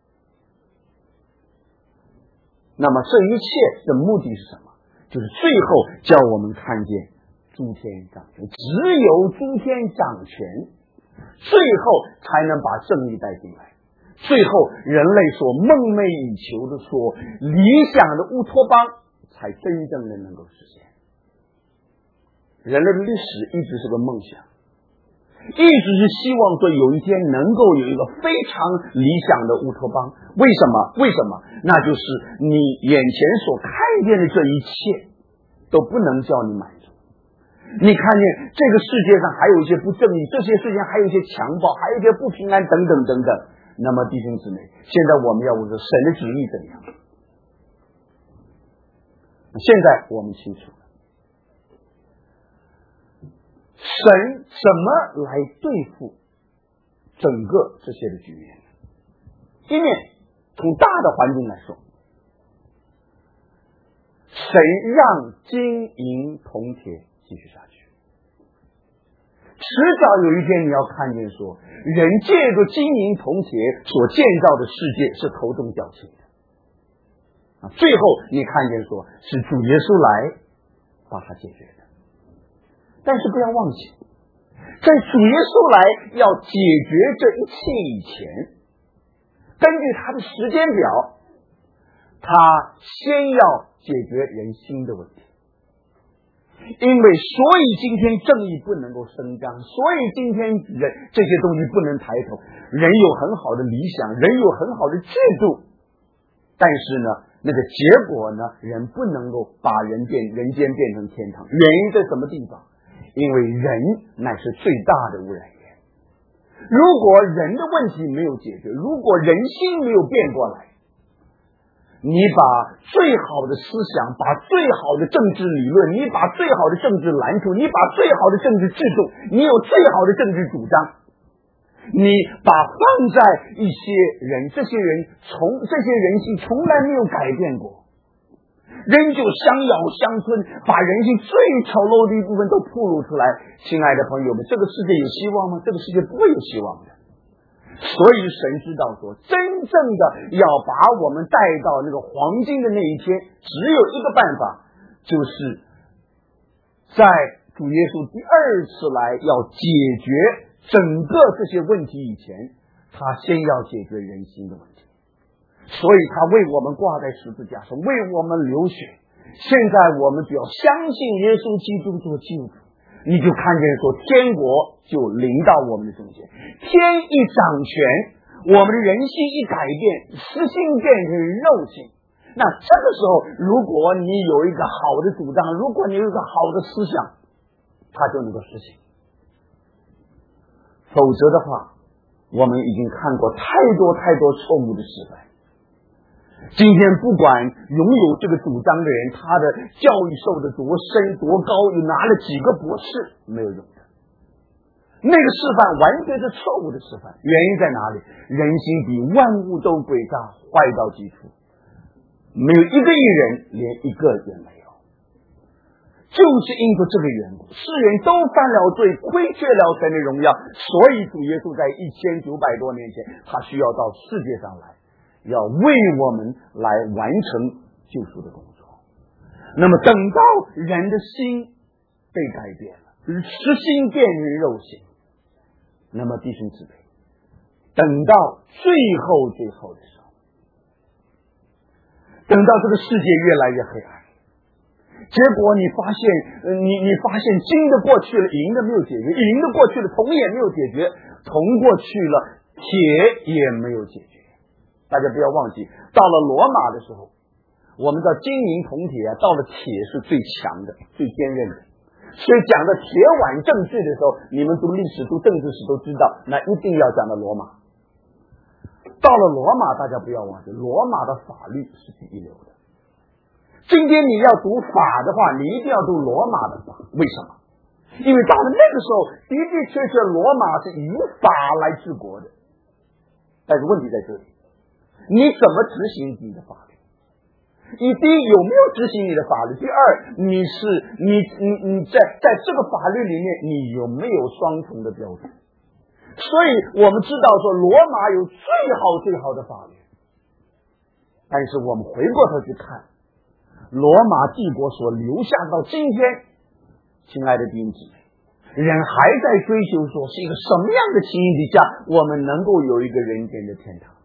那么这一切的目的是什么？就是最后叫我们看见诸天掌权，只有诸天掌权，最后才能把正义带进来。最后人类所梦寐以求的说理想的乌托邦才真正的能够实现。人类的历史一直是个梦想，一直是希望说有一天能够有一个非常理想的乌托邦。为什么？那就是你眼前所看见的这一切都不能叫你满足。你看见这个世界上还有一些不正义，这些事情还有一些强暴，还有一些不平安等等等等。那么弟兄姊妹，现在我们要问说神的旨意怎样？现在我们清楚了，神怎么来对付整个这些的局面？一面从大的环境来说，神让金银铜铁继续下去。迟早有一天你要看见说，人借着金银铜铁所建造的世界是头重脚轻的，最后你看见说是主耶稣来把它解决的。但是不要忘记，在主耶稣来要解决这一切以前，根据他的时间表，他先要解决人心的问题。因为所以今天正义不能够伸张，所以今天人这些东西不能抬头。人有很好的理想，人有很好的制度，但是呢，那个结果呢，人不能够把人间变成天堂。原因在什么地方？因为人乃是最大的污染源。如果人的问题没有解决，如果人心没有变过来，你把最好的思想，把最好的政治理论，你把最好的政治蓝图，你把最好的政治制度，你有最好的政治主张，你把放在一些人，这些人性从来没有改变过，仍旧相咬相吞，把人性最丑陋的一部分都暴露出来。亲爱的朋友们，这个世界有希望吗？这个世界不会有希望的。所以神知道说，真正的要把我们带到那个黄金的那一天，只有一个办法，就是在主耶稣第二次来要解决整个这些问题以前，他先要解决人心的问题。所以他为我们挂在十字架上，为我们流血。现在我们只要相信耶稣基督做救主， 你就看见说天国就临到我们的中间，天一掌权，我们的人性一改变，实性变成肉性。那这个时候，如果你有一个好的主张，如果你有一个好的思想，它就能够实行。否则的话，我们已经看过太多错误的示范。今天不管拥有这个主张的人，他的教育受得多深多高，又拿了几个博士，没有用的。那个示范完全是错误的示范。原因在哪里？人心比万物都诡诈，坏到极处，没有一个义人，连一个也没有。就是因着这个缘故，世人都犯了罪，亏缺了神的荣耀，所以主耶稣在1900多年前，他需要到世界上来，要为我们来完成救赎的工作。那么等到人的心被改变了，实心变成肉性，那么弟兄姊妹，等到最后的时候，等到这个世界越来越黑暗，结果你发现金的过去了，银的没有解决，银的过去了，铜也没有解决，铜过去了，铁也没有解决。大家不要忘记，到了罗马的时候，我们知道金银铜铁到了铁是最强的，最坚韧的。所以讲到铁腕政治的时候，你们读历史读政治史都知道，那一定要讲到罗马。到了罗马，大家不要忘记，罗马的法律是第一流的。今天你要读法的话，你一定要读罗马的法。为什么？因为到了那个时候，的确罗马是以法来治国的。但是问题在这里，你怎么执行你的法律？你第一有没有执行你的法律？第二，你在这个法律里面，你有没有双重的标准？所以我们知道说，罗马有最好的法律，但是我们回过头去看。罗马帝国所留下到今天，亲爱的弟兄姊妹，人还在追求说是一个什么样的情形底下，我们能够有一个人间的天堂。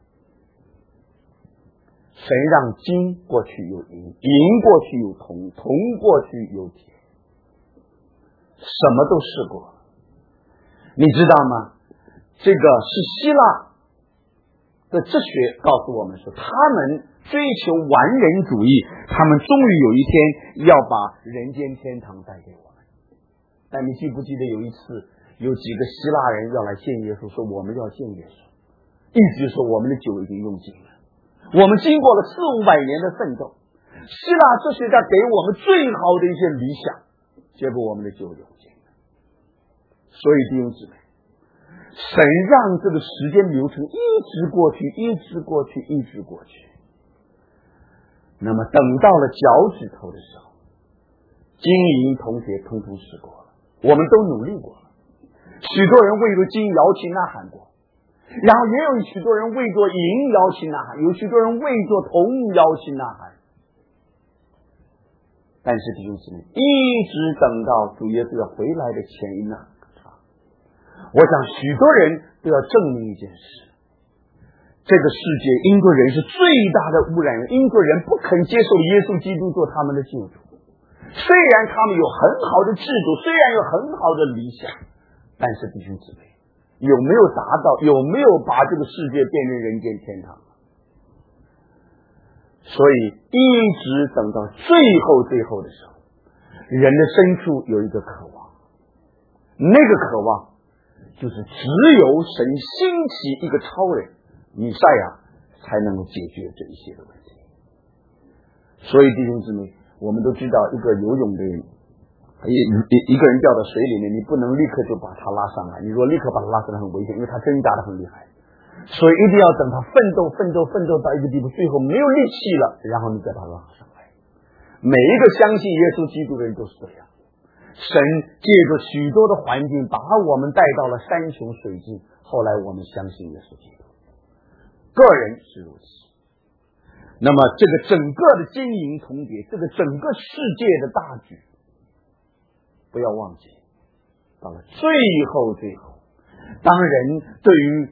神让金过去有银，银过去有铜，铜过去有铁，什么都试过。你知道吗？这个是希腊的哲学告诉我们说，他们追求完人主义，他们终于有一天要把人间天堂带给我们。但你记不记得有一次，有几个希腊人要来见耶稣，说我们要见耶稣，意思就是说我们的酒已经用尽了，我们经过了400-500年的奋斗，希腊哲学家给我们最好的一些理想，结果我们的酒用尽了。所以弟兄姊妹，神让这个时间流程一直过去，那么等到了脚趾头的时候，金银铜铁通通试过了，我们都努力过了。许多人为着金摇旗呐喊过，然后也有许多人为着银摇旗呐喊，有许多人为着铜摇旗呐喊。但是弟兄姊妹，一直等到主耶稣要回来的前一那刻，我想许多人都要证明一件事，这个世界因着人是最大的污染源，因着人不肯接受耶稣基督做他们的救主。虽然他们有很好的制度，虽然有很好的理想，但是弟兄姊妹，有没有达到，有没有把这个世界变成人间天堂？所以一直等到最后的时候，人的深处有一个渴望，那个渴望就是只有神兴起一个超人弥赛亚才能够解决这一些的问题。所以弟兄姊妹，我们都知道一个游泳的人，一个人掉到水里面，你不能立刻就把他拉上来，你如果立刻把他拉上来很危险，因为他挣扎的很厉害。所以一定要等他奋斗到一个地步，最后没有力气了，然后你再把他拉上来。每一个相信耶稣基督的人都是这样。神借着许多的环境把我们带到了山穷水尽，后来我们相信耶稣基督。个人是如此。那么这个整个的金银铜铁，这个整个世界的大局，不要忘记，到了最后，当人对于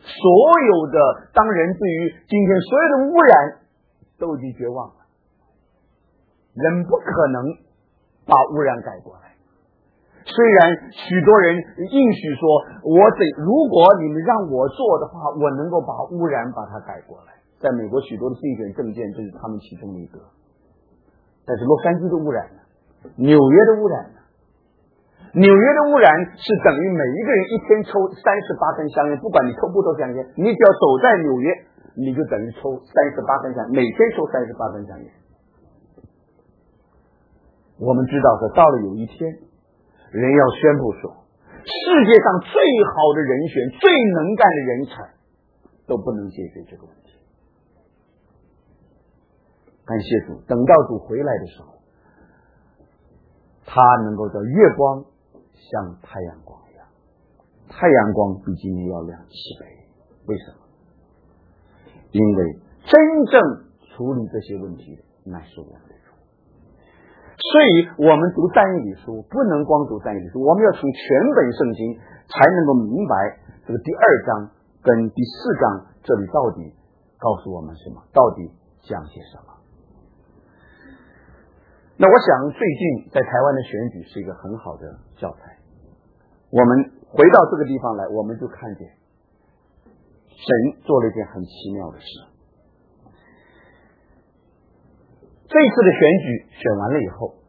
今天所有的污染都已经绝望了，人不可能把污染改过来，所然许多人应许说，如果你们让我做的话，我能够把污染把它改过来。在美国许多的竞选政见，这是他们其中的一个。但是洛杉矶的污染呢？纽约的污染呢？纽约的污染是等于每一个人一天抽38根香烟，不管你抽不抽香烟，你只要走在纽约，你就等于抽38根香烟，每天抽38根香烟。我们知道的，到了有一天，人要宣布说，世界上最好的人选、最能干的人才都不能解决这个问题。感谢主，等到主回来的时候，他能够叫月光像太阳光一样，太阳光比今天要亮7倍。为什么？因为真正处理这些问题的乃是我们的主。所以我们读但以理书不能光读但以理书，我们要从全本圣经才能够明白这个第2章跟第4章这里到底告诉我们什么，到底讲些什么。那我想最近在台湾的选举是一个很好的教材。我们回到这个地方来，我们就看见神做了一件很奇妙的事。这一次的选举选完了以后，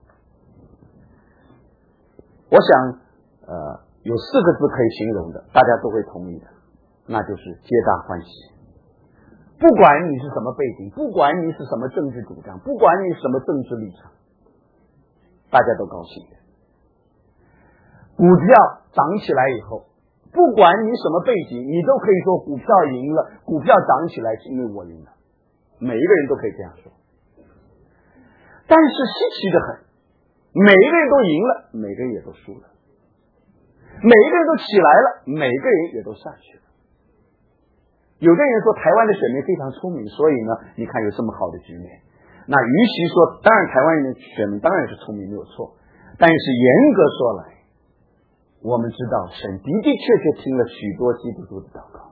我想有4个字可以形容的，大家都会同意的，那就是皆大欢喜。不管你是什么背景，不管你是什么政治主张，不管你是什么政治立场，大家都高兴的。股票涨起来以后，不管你什么背景，你都可以说股票赢了，股票涨起来是因为我赢了，每一个人都可以这样说。但是稀奇的很，每一个人都赢了，每个人也都输了，每一个人都起来了，每个人也都下去了。有的人说台湾的选民非常聪明，所以呢，你看有这么好的局面。那与其说，当然台湾人的选民当然是聪明没有错，但是严格说来，我们知道神的的确确听了许多基督徒的祷告，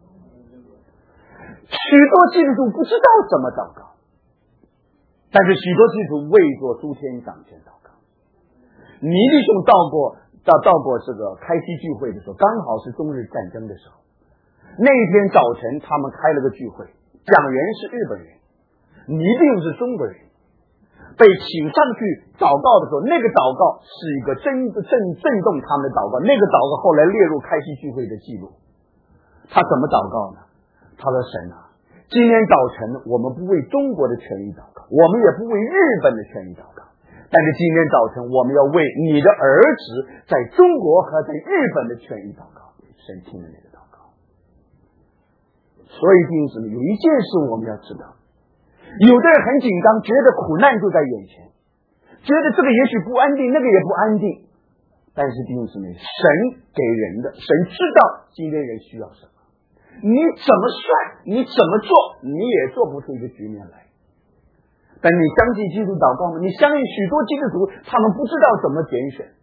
许多基督徒不知道怎么祷告，但是许多基督徒为做诸天掌权祷告。尼弟兄到过这个开西聚会的时候，刚好是中日战争的时候，那一天早晨他们开了个聚会，讲员是日本人，尼弟兄是中国人，被请上去祷告的时候，那个祷告是一个震动他们的祷告，那个祷告后来列入开西聚会的记录。他怎么祷告呢？他说：神啊，今天早晨我们不为中国的权益祷告，我们也不为日本的权益祷告，但是今天早晨我们要为你的儿子在中国和在日本的权益祷告。神听了那个祷告。所以弟兄姊妹，有一件事我们要知道，有的人很紧张，觉得苦难就在眼前，觉得这个也许不安定，那个也不安定。但是弟兄姊妹，神给人的，神知道今天人需要什么。你怎么算，你怎么做，你也做不出一个局面来。但你相信基督祷告吗？你相信许多基督徒他们不知道怎么拣选，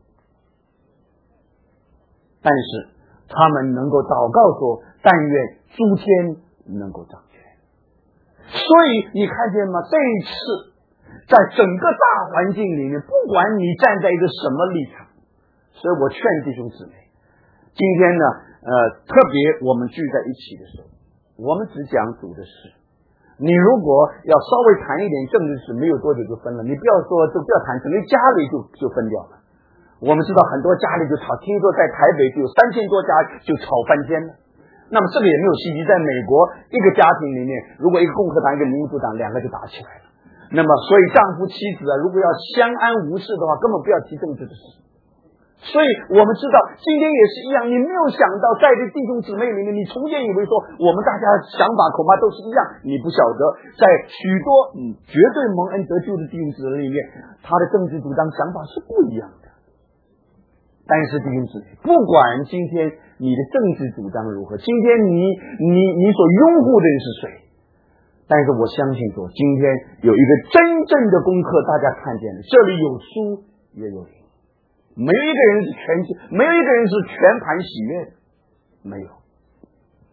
但是他们能够祷告说，但愿诸天能够掌权。所以你看见吗？这一次在整个大环境里面，不管你站在一个什么立场，所以我劝弟兄姊妹，今天呢特别我们聚在一起的时候，我们只讲主的事。你如果要稍微谈一点政治事，没有多久就分了。你不要说就不要谈，整个家里就分掉了。我们知道很多家里就吵，听说在台北就有3000多家就吵翻天了。那么这个也没有稀奇，在美国一个家庭里面，如果一个共和党一个民主党，两个就打起来了。那么所以丈夫妻子啊，如果要相安无事的话，根本不要提政治的事。所以我们知道今天也是一样，你没有想到在这弟兄姊妹里面，你从前以为说我们大家想法恐怕都是一样，你不晓得在许多绝对蒙恩得救的弟兄姊妹里面，他的政治主张想法是不一样的。但是弟兄姊妹，不管今天你的政治主张如何，今天你所拥护的人是谁，但是我相信说，今天有一个真正的功课，大家看见了，这里有输也有赢，没有一个人是全盘喜悦的，没有。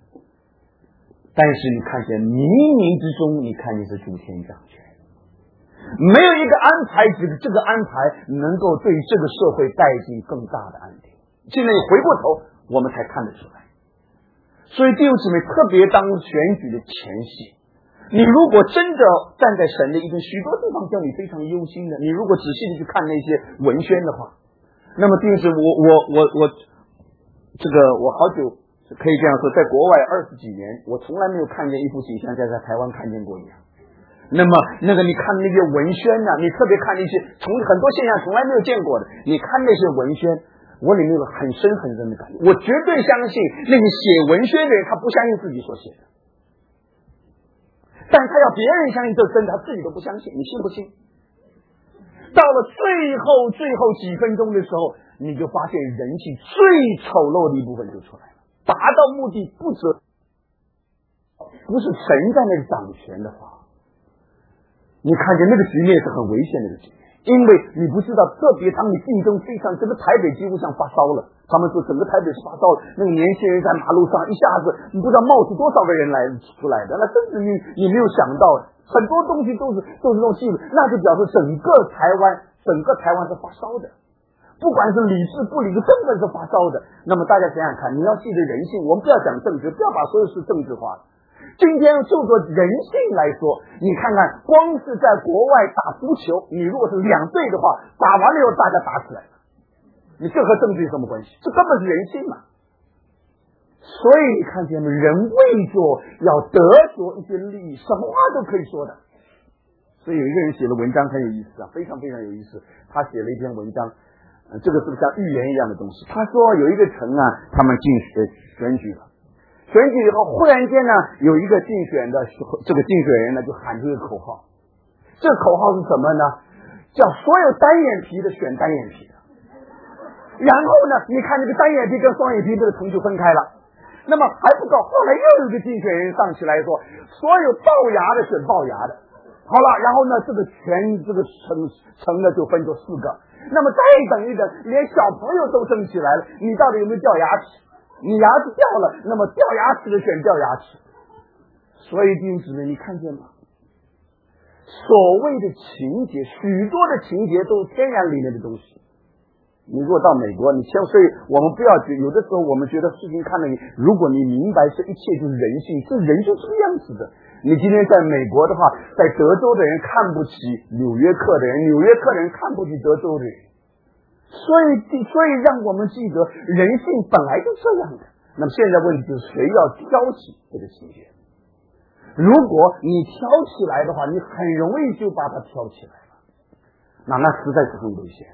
但是你看见冥冥之中，你看见是诸天掌权， 没有一个安排，这个安排能够对这个社会带进更大的安定。现在回过头，我们才看得出来。所以弟兄姊妹，特别当选举的前夕，你如果真的站在神的一边，许多地方叫你非常忧心的。你如果仔细的去看那些文宣的话，那么弟兄姊妹，我好久可以这样说，在国外20几年，我从来没有看见一幅景象像在台湾看见过一样。那么你看那些文宣呢，你特别看那些很多现象从来没有见过的，你看那些文宣，我里面有很深很深的感觉。我绝对相信那个写文宣的人，他不相信自己所写的，但他要别人相信这是真的，他自己都不相信。你信不信？到了最后几分钟的时候，你就发现人性最丑陋的一部分就出来了。达到目的不是神在那里掌权的话，你看见那个局面是很危险的一个局面。因为你不知道，特别当你竞争非常，整个台北几乎像发烧了。他们说整个台北是发烧了，那个年轻人在马路上一下子，你不知道冒出多少个人来出来的，那甚至你没有想到，很多东西都是这种记录，那就表示整个台湾是发烧的，不管是理智不理智，根本是发烧的。那么大家想想看，你要记得人性，我们不要讲政治，不要把所有事政治化。今天就做人性来说，你看看，光是在国外打足球，你如果是2队的话，打完了以后大家打起来了，你这和政治有什么关系？这根本是人性嘛。所以你看见没？人为着要得着一些利益，什么话都可以说的。所以有一个人写了文章很有意思啊，非常非常有意思。他写了一篇文章，这个是不是像预言一样的东西？他说有一个城啊，他们选举了。选举以后，忽然间呢，有一个竞选人呢，就喊出一个口号。这个口号是什么呢？叫所有单眼皮的选单眼皮的。然后呢，你看这个单眼皮跟双眼皮这个城就分开了。那么还不够，后来又有一个竞选人上起来说，所有龅牙的选龅牙的。好了，然后呢，这个城呢就分出4个。那么再等一等，连小朋友都争起来了，你到底有没有掉牙齿？你牙齿掉了，那么掉牙齿的选掉牙齿。所以弟兄姊妹，你看见吗？所谓的情节，许多的情节都是天然里面的东西。你如果到美国，所以我们不要觉得，有的时候我们觉得事情看了，如果你明白这一切就是人性，这人就是这个样子的。你今天在美国的话，在德州的人看不起纽约客的人，纽约客的人看不起德州的人。所以让我们记得人性本来就这样的。那么现在问题是谁要挑起这个情节？如果你挑起来的话，你很容易就把它挑起来了，那实在是很危险。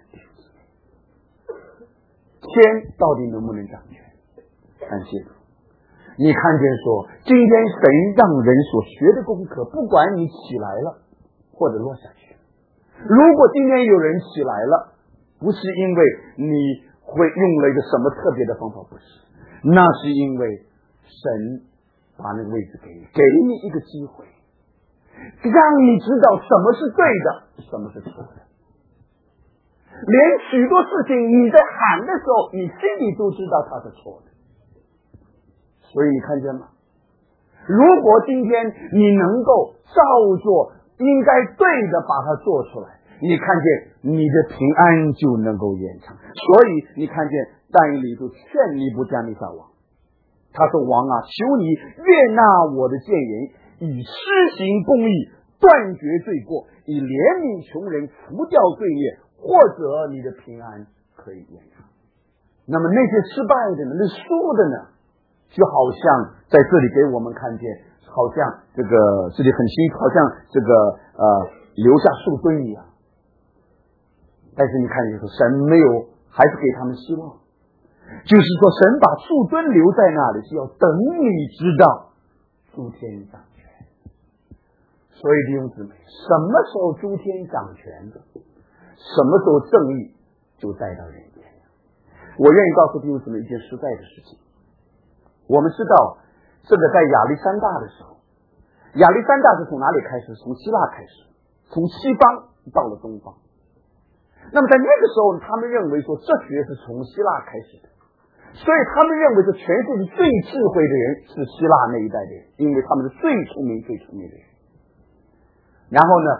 天到底能不能掌权？感谢主，你看见说，今天神让人所学的功课，不管你起来了或者落下去，如果今天有人起来了，不是因为你会用了一个什么特别的方法，不是，那是因为神把那个位置给你一个机会，让你知道什么是对的，什么是错的。连许多事情你在喊的时候，你心里都知道它是错的。所以你看见吗？如果今天你能够照做应该对的把它做出来，你看见你的平安就能够延长。所以你看见但以理就劝尼布加尼撒王，他说：王啊，求你悦纳我的谏言，以施行公义，断绝罪过，以怜悯穷人，除掉罪孽，或者你的平安可以延长。那么那些失败的呢，那输的呢，就好像在这里给我们看见，好像这里很辛苦，好像留下树墩一样。但是你看见说神没有，还是给他们希望，就是说神把树墩留在那里，是要等你知道诸天掌权。所以弟兄姊妹，什么时候诸天掌权的，什么时候正义就带到人间。我愿意告诉弟兄姊妹一件实在的事情。我们知道这个在亚历山大的时候，亚历山大是从哪里开始？从希腊开始，从西方到了东方。那么在那个时候，他们认为说哲学是从希腊开始的，所以他们认为说全世界最智慧的人是希腊那一代的人，因为他们是最聪明的人。然后呢，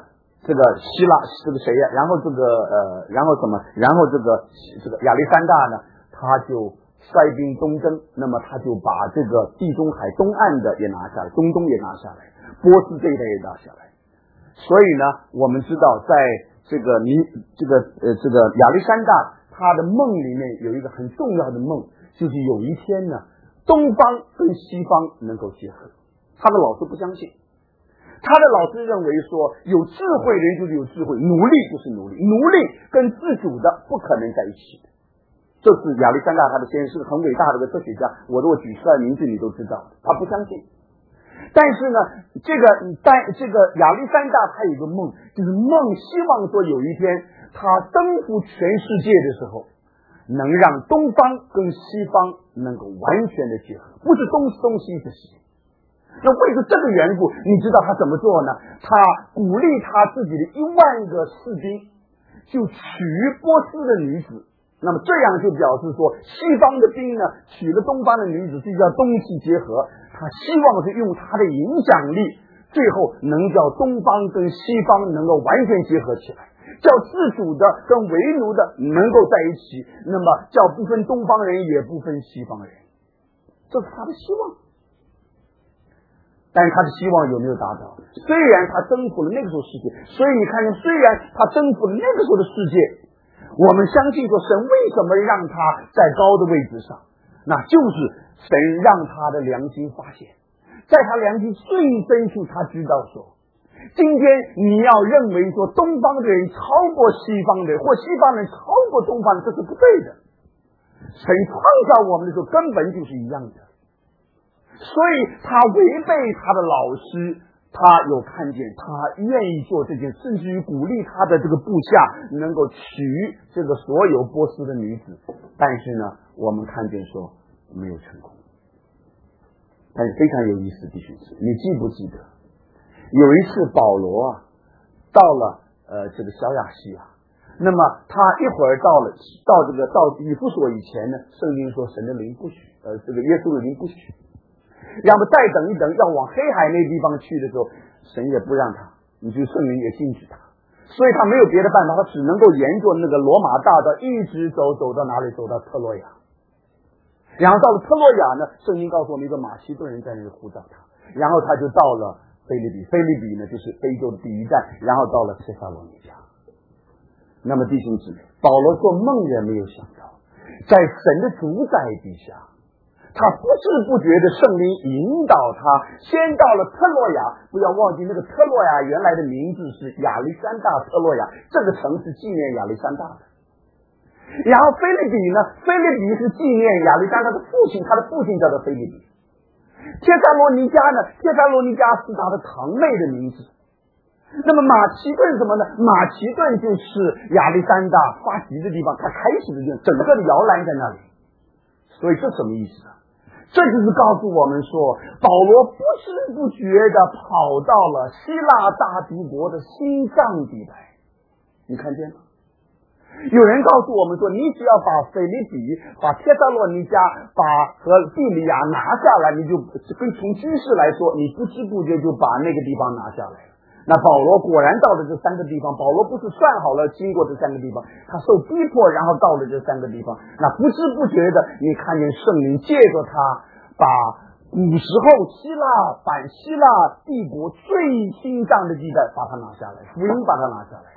这个希腊这个谁呀？然后这个然后这个亚历山大呢，他就率兵东征，那么他就把这个地中海东岸的也拿下来，中东也拿下来，波斯这一带也拿下来。所以呢，我们知道在这个亚历山大他的梦里面有一个很重要的梦，就是有一天呢，东方跟西方能够结合。他的老师不相信，他的老师认为说，有智慧人就是有智慧，奴隶就是奴隶，奴隶跟自主的不可能在一起的。这是亚历山大他的先生，是个很伟大的个哲学家，我如果举出来名字你都知道，他不相信。但是呢，这个亚历山大他有一个梦，就是梦希望说有一天他征服全世界的时候，能让东方跟西方能够完全的结合，不是东是东西是西。那为了这个缘故，你知道他怎么做呢？他鼓励他自己的10000个士兵就娶波斯的女子，那么这样就表示说，西方的兵呢娶了东方的女子，这叫东西结合。他希望是用他的影响力，最后能叫东方跟西方能够完全结合起来，叫自主的跟为奴的能够在一起，那么叫不分东方人也不分西方人，这是他的希望。但是他的希望有没有达到？虽然他征服了那个时候世界，所以你看见，虽然他征服了那个时候的世界，我们相信说神为什么让他在高的位置上，那就是神让他的良心发现，在他良心最深处，他知道说，今天你要认为说东方的人超过西方的人，或西方人超过东方人，这是不对的。神创造我们的时候根本就是一样的，所以他违背他的老师，他有看见他愿意做这件，甚至于鼓励他的这个部下能够娶这个所有波斯的女子，但是呢，我们看见说没有成功。但是非常有意思，弟兄姊妹，你记不记得有一次保罗到了这个小亚细亚，那么他一会儿到以弗所以前呢，圣经说神的灵不许，这个耶稣的灵不许，然后再等一等，要往黑海那地方去的时候，神也不让他，你就圣灵也禁止他，所以他没有别的办法，他只能够沿着那个罗马大道一直走到哪里？走到特洛亚。然后到了特洛亚呢，圣经告诉我们一个马其顿人在那里呼召他，然后他就到了腓立比，腓立比呢就是非洲的第一站，然后到了帖撒罗尼迦。那么弟兄姊妹，保罗做梦也没有想到，在神的主宰底下，他不知不觉的圣灵引导他，先到了特洛亚。不要忘记那个特洛亚原来的名字是亚历山大特洛亚，这个城是纪念亚历山大的。然后腓立比呢，腓立比是纪念亚历山大的父亲，他的父亲叫做腓立比。帖撒罗尼迦呢，帖撒罗尼迦是他的堂妹的名字。那么马其顿什么呢？马其顿就是亚历山大发迹的地方，他开始的地方，整个的摇篮在那里。所以这什么意思啊？这就是告诉我们说，保罗不知不觉的跑到了希腊大帝国的心脏地带。你看见吗？有人告诉我们说，你只要把腓立比、把帖撒罗尼迦、和庇里亚拿下来，你就跟从军事来说，你不知不觉就把那个地方拿下来了。那保罗果然到了这3个地方，保罗不是算好了经过这3个地方，他受逼迫，然后到了这3个地方，那不知不觉的，你看见圣灵借着他，把古时候希腊帝国最心脏的地带把它拿下来，福音把它拿下来。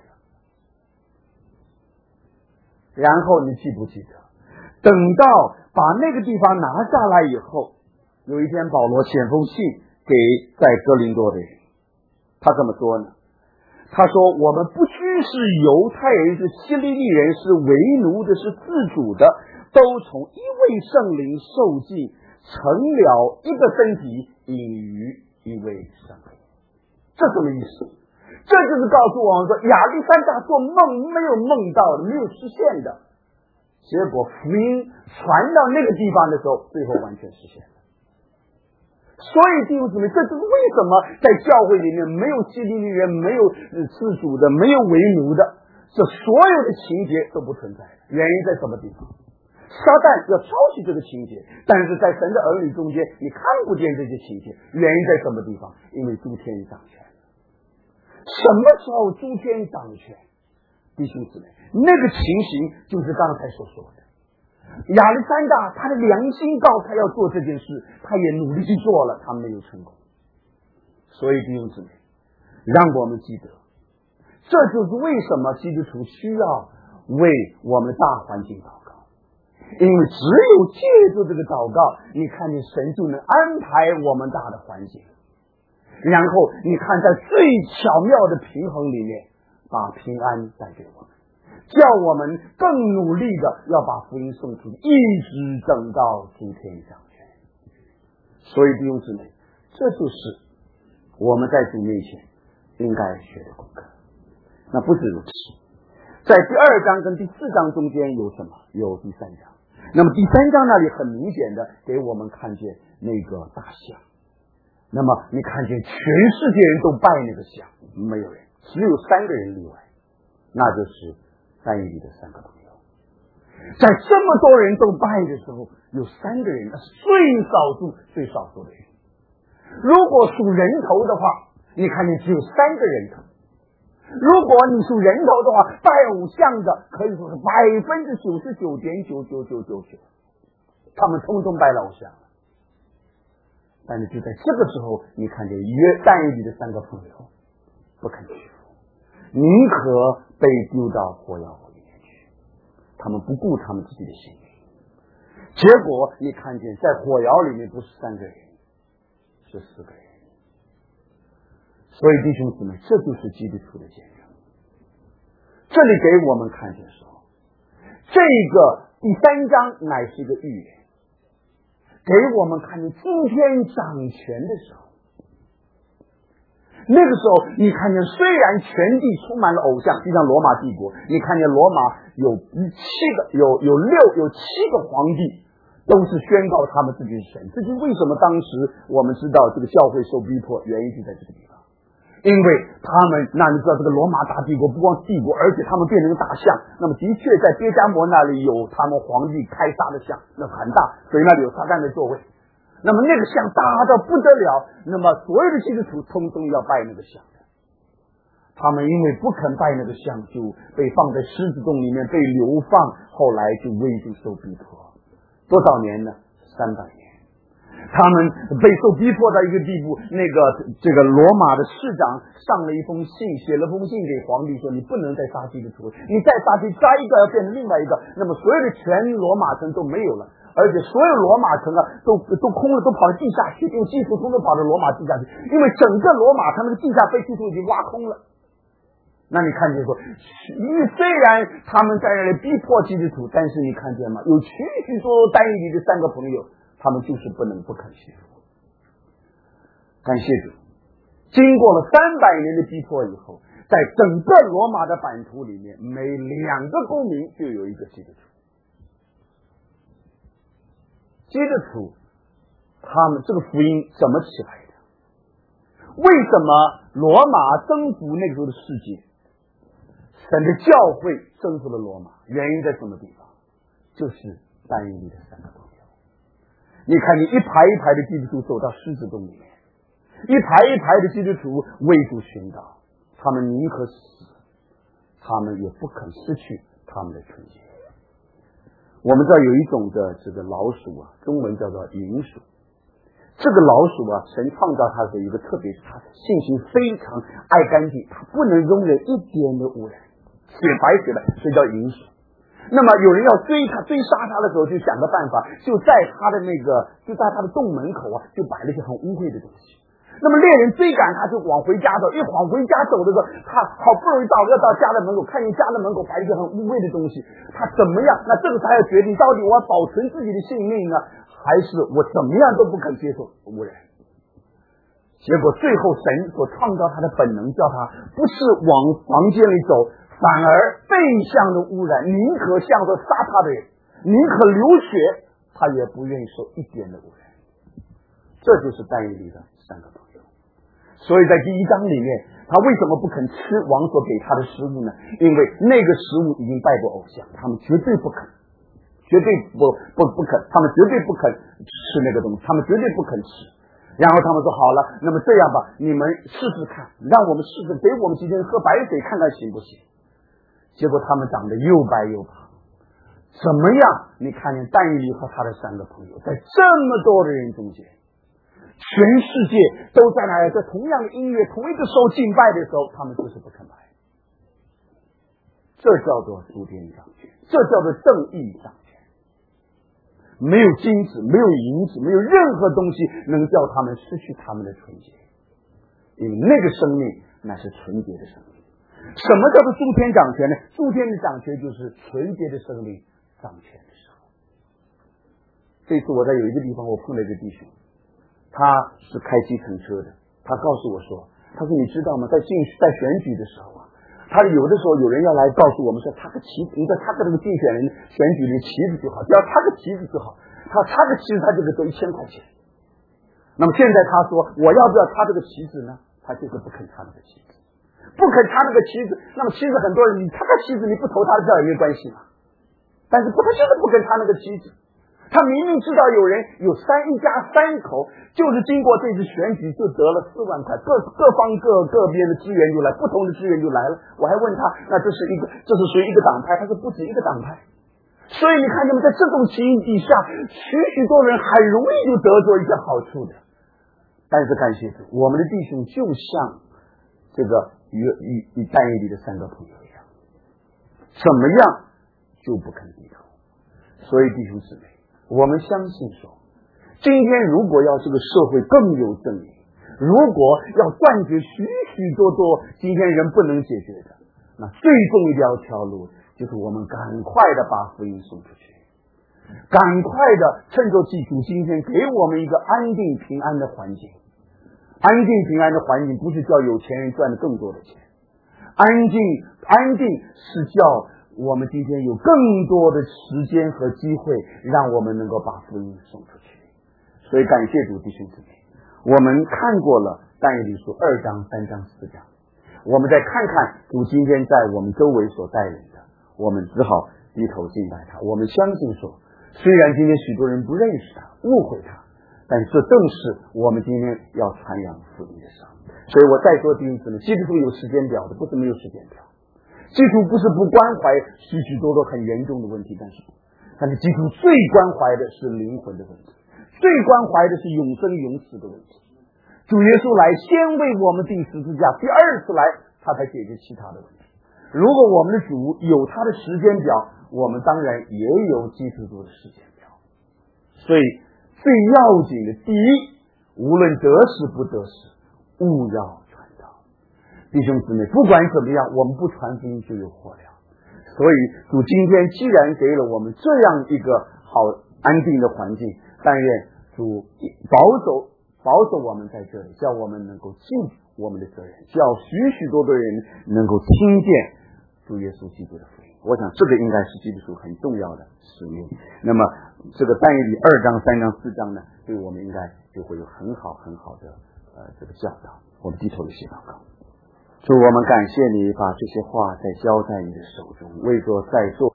然后你记不记得，等到把那个地方拿下来以后，有一天保罗写封信给在哥林多的人，他怎么说呢？他说，我们不拘是犹太人，是希利尼人，是为奴的，是自主的，都从一位圣灵受尽，成了一个身体，隐于一位圣灵。这什么意思？这就是告诉我们说，亚历山大做梦没有梦到的，没有实现的，结果福音传到那个地方的时候，最后完全实现了。所以弟兄姊妹，这就是为什么在教会里面没有希利尼人，没有自主的，没有为奴的，这所有的情节都不存在的。原因在什么地方？撒旦要抄袭这个情节，但是在神的儿女中间，你看不见这些情节。原因在什么地方？因为诸天掌权。 什么时候诸天掌权？弟兄姊妹，那个情形就是刚才所说的。亚历山大他的良心告他要做这件事，他也努力去做了，他没有成功。所以弟兄姊妹，让我们记得，这就是为什么基督徒需要为我们的大环境祷告，因为只有借助这个祷告，你看见神就能安排我们大的环境，然后你看在最巧妙的平衡里面把平安带给我们，叫我们更努力的要把福音送出去，一直等到诸天掌权。所以弟兄姊妹，这就是我们在主面前应该学的功课。那不止如此，在第2章跟第4章中间有什么？有第3章。那么第3章那里很明显的给我们看见那个大象。那么你看见全世界人都拜那个象，没有人，只有3个人例外，那就是但以理的3个朋友。在这么多人都拜的时候，有3个人，那是最少数的人。如果数人头的话，你看见只有3个人头。如果你数人头的话，拜偶像的可以说是99.99999%，他们通通拜了偶像。但是就在这个时候，你看见但以理的3个朋友不肯屈服，宁可被丢到火窑里面去，他们不顾他们自己的性命。结果你看见在火窑里面不是3个人，是4个人。所以弟兄姊妹，这就是基督徒的见证。这里给我们看见说，这个第3章乃是一个预言，给我们看见今天掌权的时候。那个时候你看见虽然全地充满了偶像，就像罗马帝国，你看见罗马有7个皇帝都是宣告他们自己是神。这就是为什么当时我们知道这个教会受逼迫，原因就在这个地方。因为他们，那你知道这个罗马大帝国不光是帝国，而且他们变成个大象。那么的确在别迦摩那里有他们皇帝开撒的像，那很大，所以那里有撒旦的座位。那么那个像大到不得了，那么所有的基督徒通通要拜那个像的。他们因为不肯拜那个像，就被放在狮子洞里面被流放，后来就为主受逼迫。多少年呢？300年。他们被受逼迫到一个地步，这个罗马的市长上了一封信，写了封信给皇帝说，你不能再杀基督徒，你再杀一个要变成另外一个，那么所有的全罗马城都没有了，而且所有罗马城都空了，都跑到地下去，因为基督徒都跑到罗马地下去，因为整个罗马城那个地下被基督徒已经挖空了。那你看见说，虽然他们在那里逼迫基督徒，但是你看见吗？有许许多多但以理的3个朋友，他们就是不肯屈服。感谢主，经过了300年的逼迫以后，在整个罗马的版图里面，每2个公民就有一个基督徒。基督徒他们这个福音怎么起来的？为什么罗马征服那个时候的世界，神的教会征服了罗马？原因在什么地方？就是但以理的3个朋友。你看，你一排一排的基督徒走到狮子洞里面，一排一排的基督徒为主寻道，他们宁可死，他们也不肯失去他们的纯洁。我们知道有一种的这个老鼠啊，中文叫做蝇鼠。这个老鼠啊，神创造它的一个特别，它性情非常爱干净，它不能容忍一点的污染，雪白雪白，所以叫蝇鼠。那么有人要追杀他的时候，就想个办法，就在他的洞门口啊，就摆了一些很污秽的东西。那么猎人追赶他，就往回家走，一往回家走的时候，他好不容易要到家的门口，看见家的门口摆了一些很污秽的东西，他怎么样？那这个才要决定，到底我要保存自己的性命呢，还是我怎么样都不肯接受污染？结果最后神所创造他的本能，叫他不是往房间里走，反而背向的污染，宁可向着杀他的人，宁可流血，他也不愿意受一点的污染。这就是但以理的3个朋友。所以在第1章里面，他为什么不肯吃王所给他的食物呢？因为那个食物已经拜过偶像，他们绝对不肯，绝对不肯，他们绝对不肯吃那个东西，他们绝对不肯吃。 然后他们说好了，那么这样吧，你们试试看，让我们试试给我们几天喝白水看看行不行。结果他们长得又白又胖，怎么样？你看见但以理和他的3个朋友在这么多的人中间，全世界都在那里，在同样的音乐同一个时候敬拜的时候，他们就是不肯来。这叫做诸天掌权，这叫做正义掌权。没有金子，没有银子，没有任何东西能叫他们失去他们的纯洁，因为那个生命乃是纯洁的生命。什么叫做诸天掌权呢？诸天的掌权就是纯洁的生命掌权的时候。这次我在有一个地方，我碰到一个弟兄，他是开计程车的，他告诉我说，他说你知道吗，在选举的时候啊，他有的时候有人要来告诉我们说插个旗子，你在插个这个竞选人选举的旗子就好，只要插个旗子就好，他插个旗子他就可以得1000块钱。那么现在他说我要不要插这个旗子呢？他就是不肯插那个旗子，不肯插那个旗子。那么其实很多人你插个旗子你不投他的票也没关系嘛，但是他就是不肯插那个旗子。他明明知道有人有一家3口，就是经过这次选举就得了4万块，各方各边的资源就来，不同的资源就来了。我还问他，那这是属于一个党派？他说不止一个党派。所以你看见没，在这种情形底下，许多人很容易就得着一些好处的。但是感谢主，我们的弟兄就像这个与但以理的3个朋友一样，怎么样就不肯低头。所以弟兄姊妹，我们相信说，今天如果要这个社会更有正义，如果要断绝许多今天人不能解决的，那最重要的一条路就是我们赶快的把福音送出去，赶快的趁着主今天给我们一个安定平安的环境。安定平安的环境不是叫有钱人赚的更多的钱，安定是叫我们今天有更多的时间和机会，让我们能够把福音送出去。所以感谢主弟兄姊妹，我们看过了但以理书2章、3章、4章，我们再看看主今天在我们周围所带领的，我们只好低头敬拜他。我们相信说，虽然今天许多人不认识他，误会他，但这正是我们今天要传扬福音的时候。所以我再说弟兄姊妹，基督徒有时间表的，不是没有时间表。基督不是不关怀许多很严重的问题，但是基督最关怀的是灵魂的问题，最关怀的是永生永死的问题。主耶稣来先为我们钉十字架，第2次来他才解决其他的问题。如果我们的主有他的时间表，我们当然也有基督徒的时间表。所以最要紧的第一，无论得时不得时，勿要传道。弟兄姊妹，不管怎么样，我们不传福音就有祸了。所以主今天既然给了我们这样一个好安定的环境，但愿主保守我们在这里，叫我们能够尽我们的责任，叫许多的人能够听见主耶稣基督的福音。我想这个应该是基督徒很重要的使命。那么这个但以理2章、3章、4章呢，对我们应该就会有很好的这个教导。我们低头一起祷告。主，我们感谢你把这些话再交在你的手中，为着在座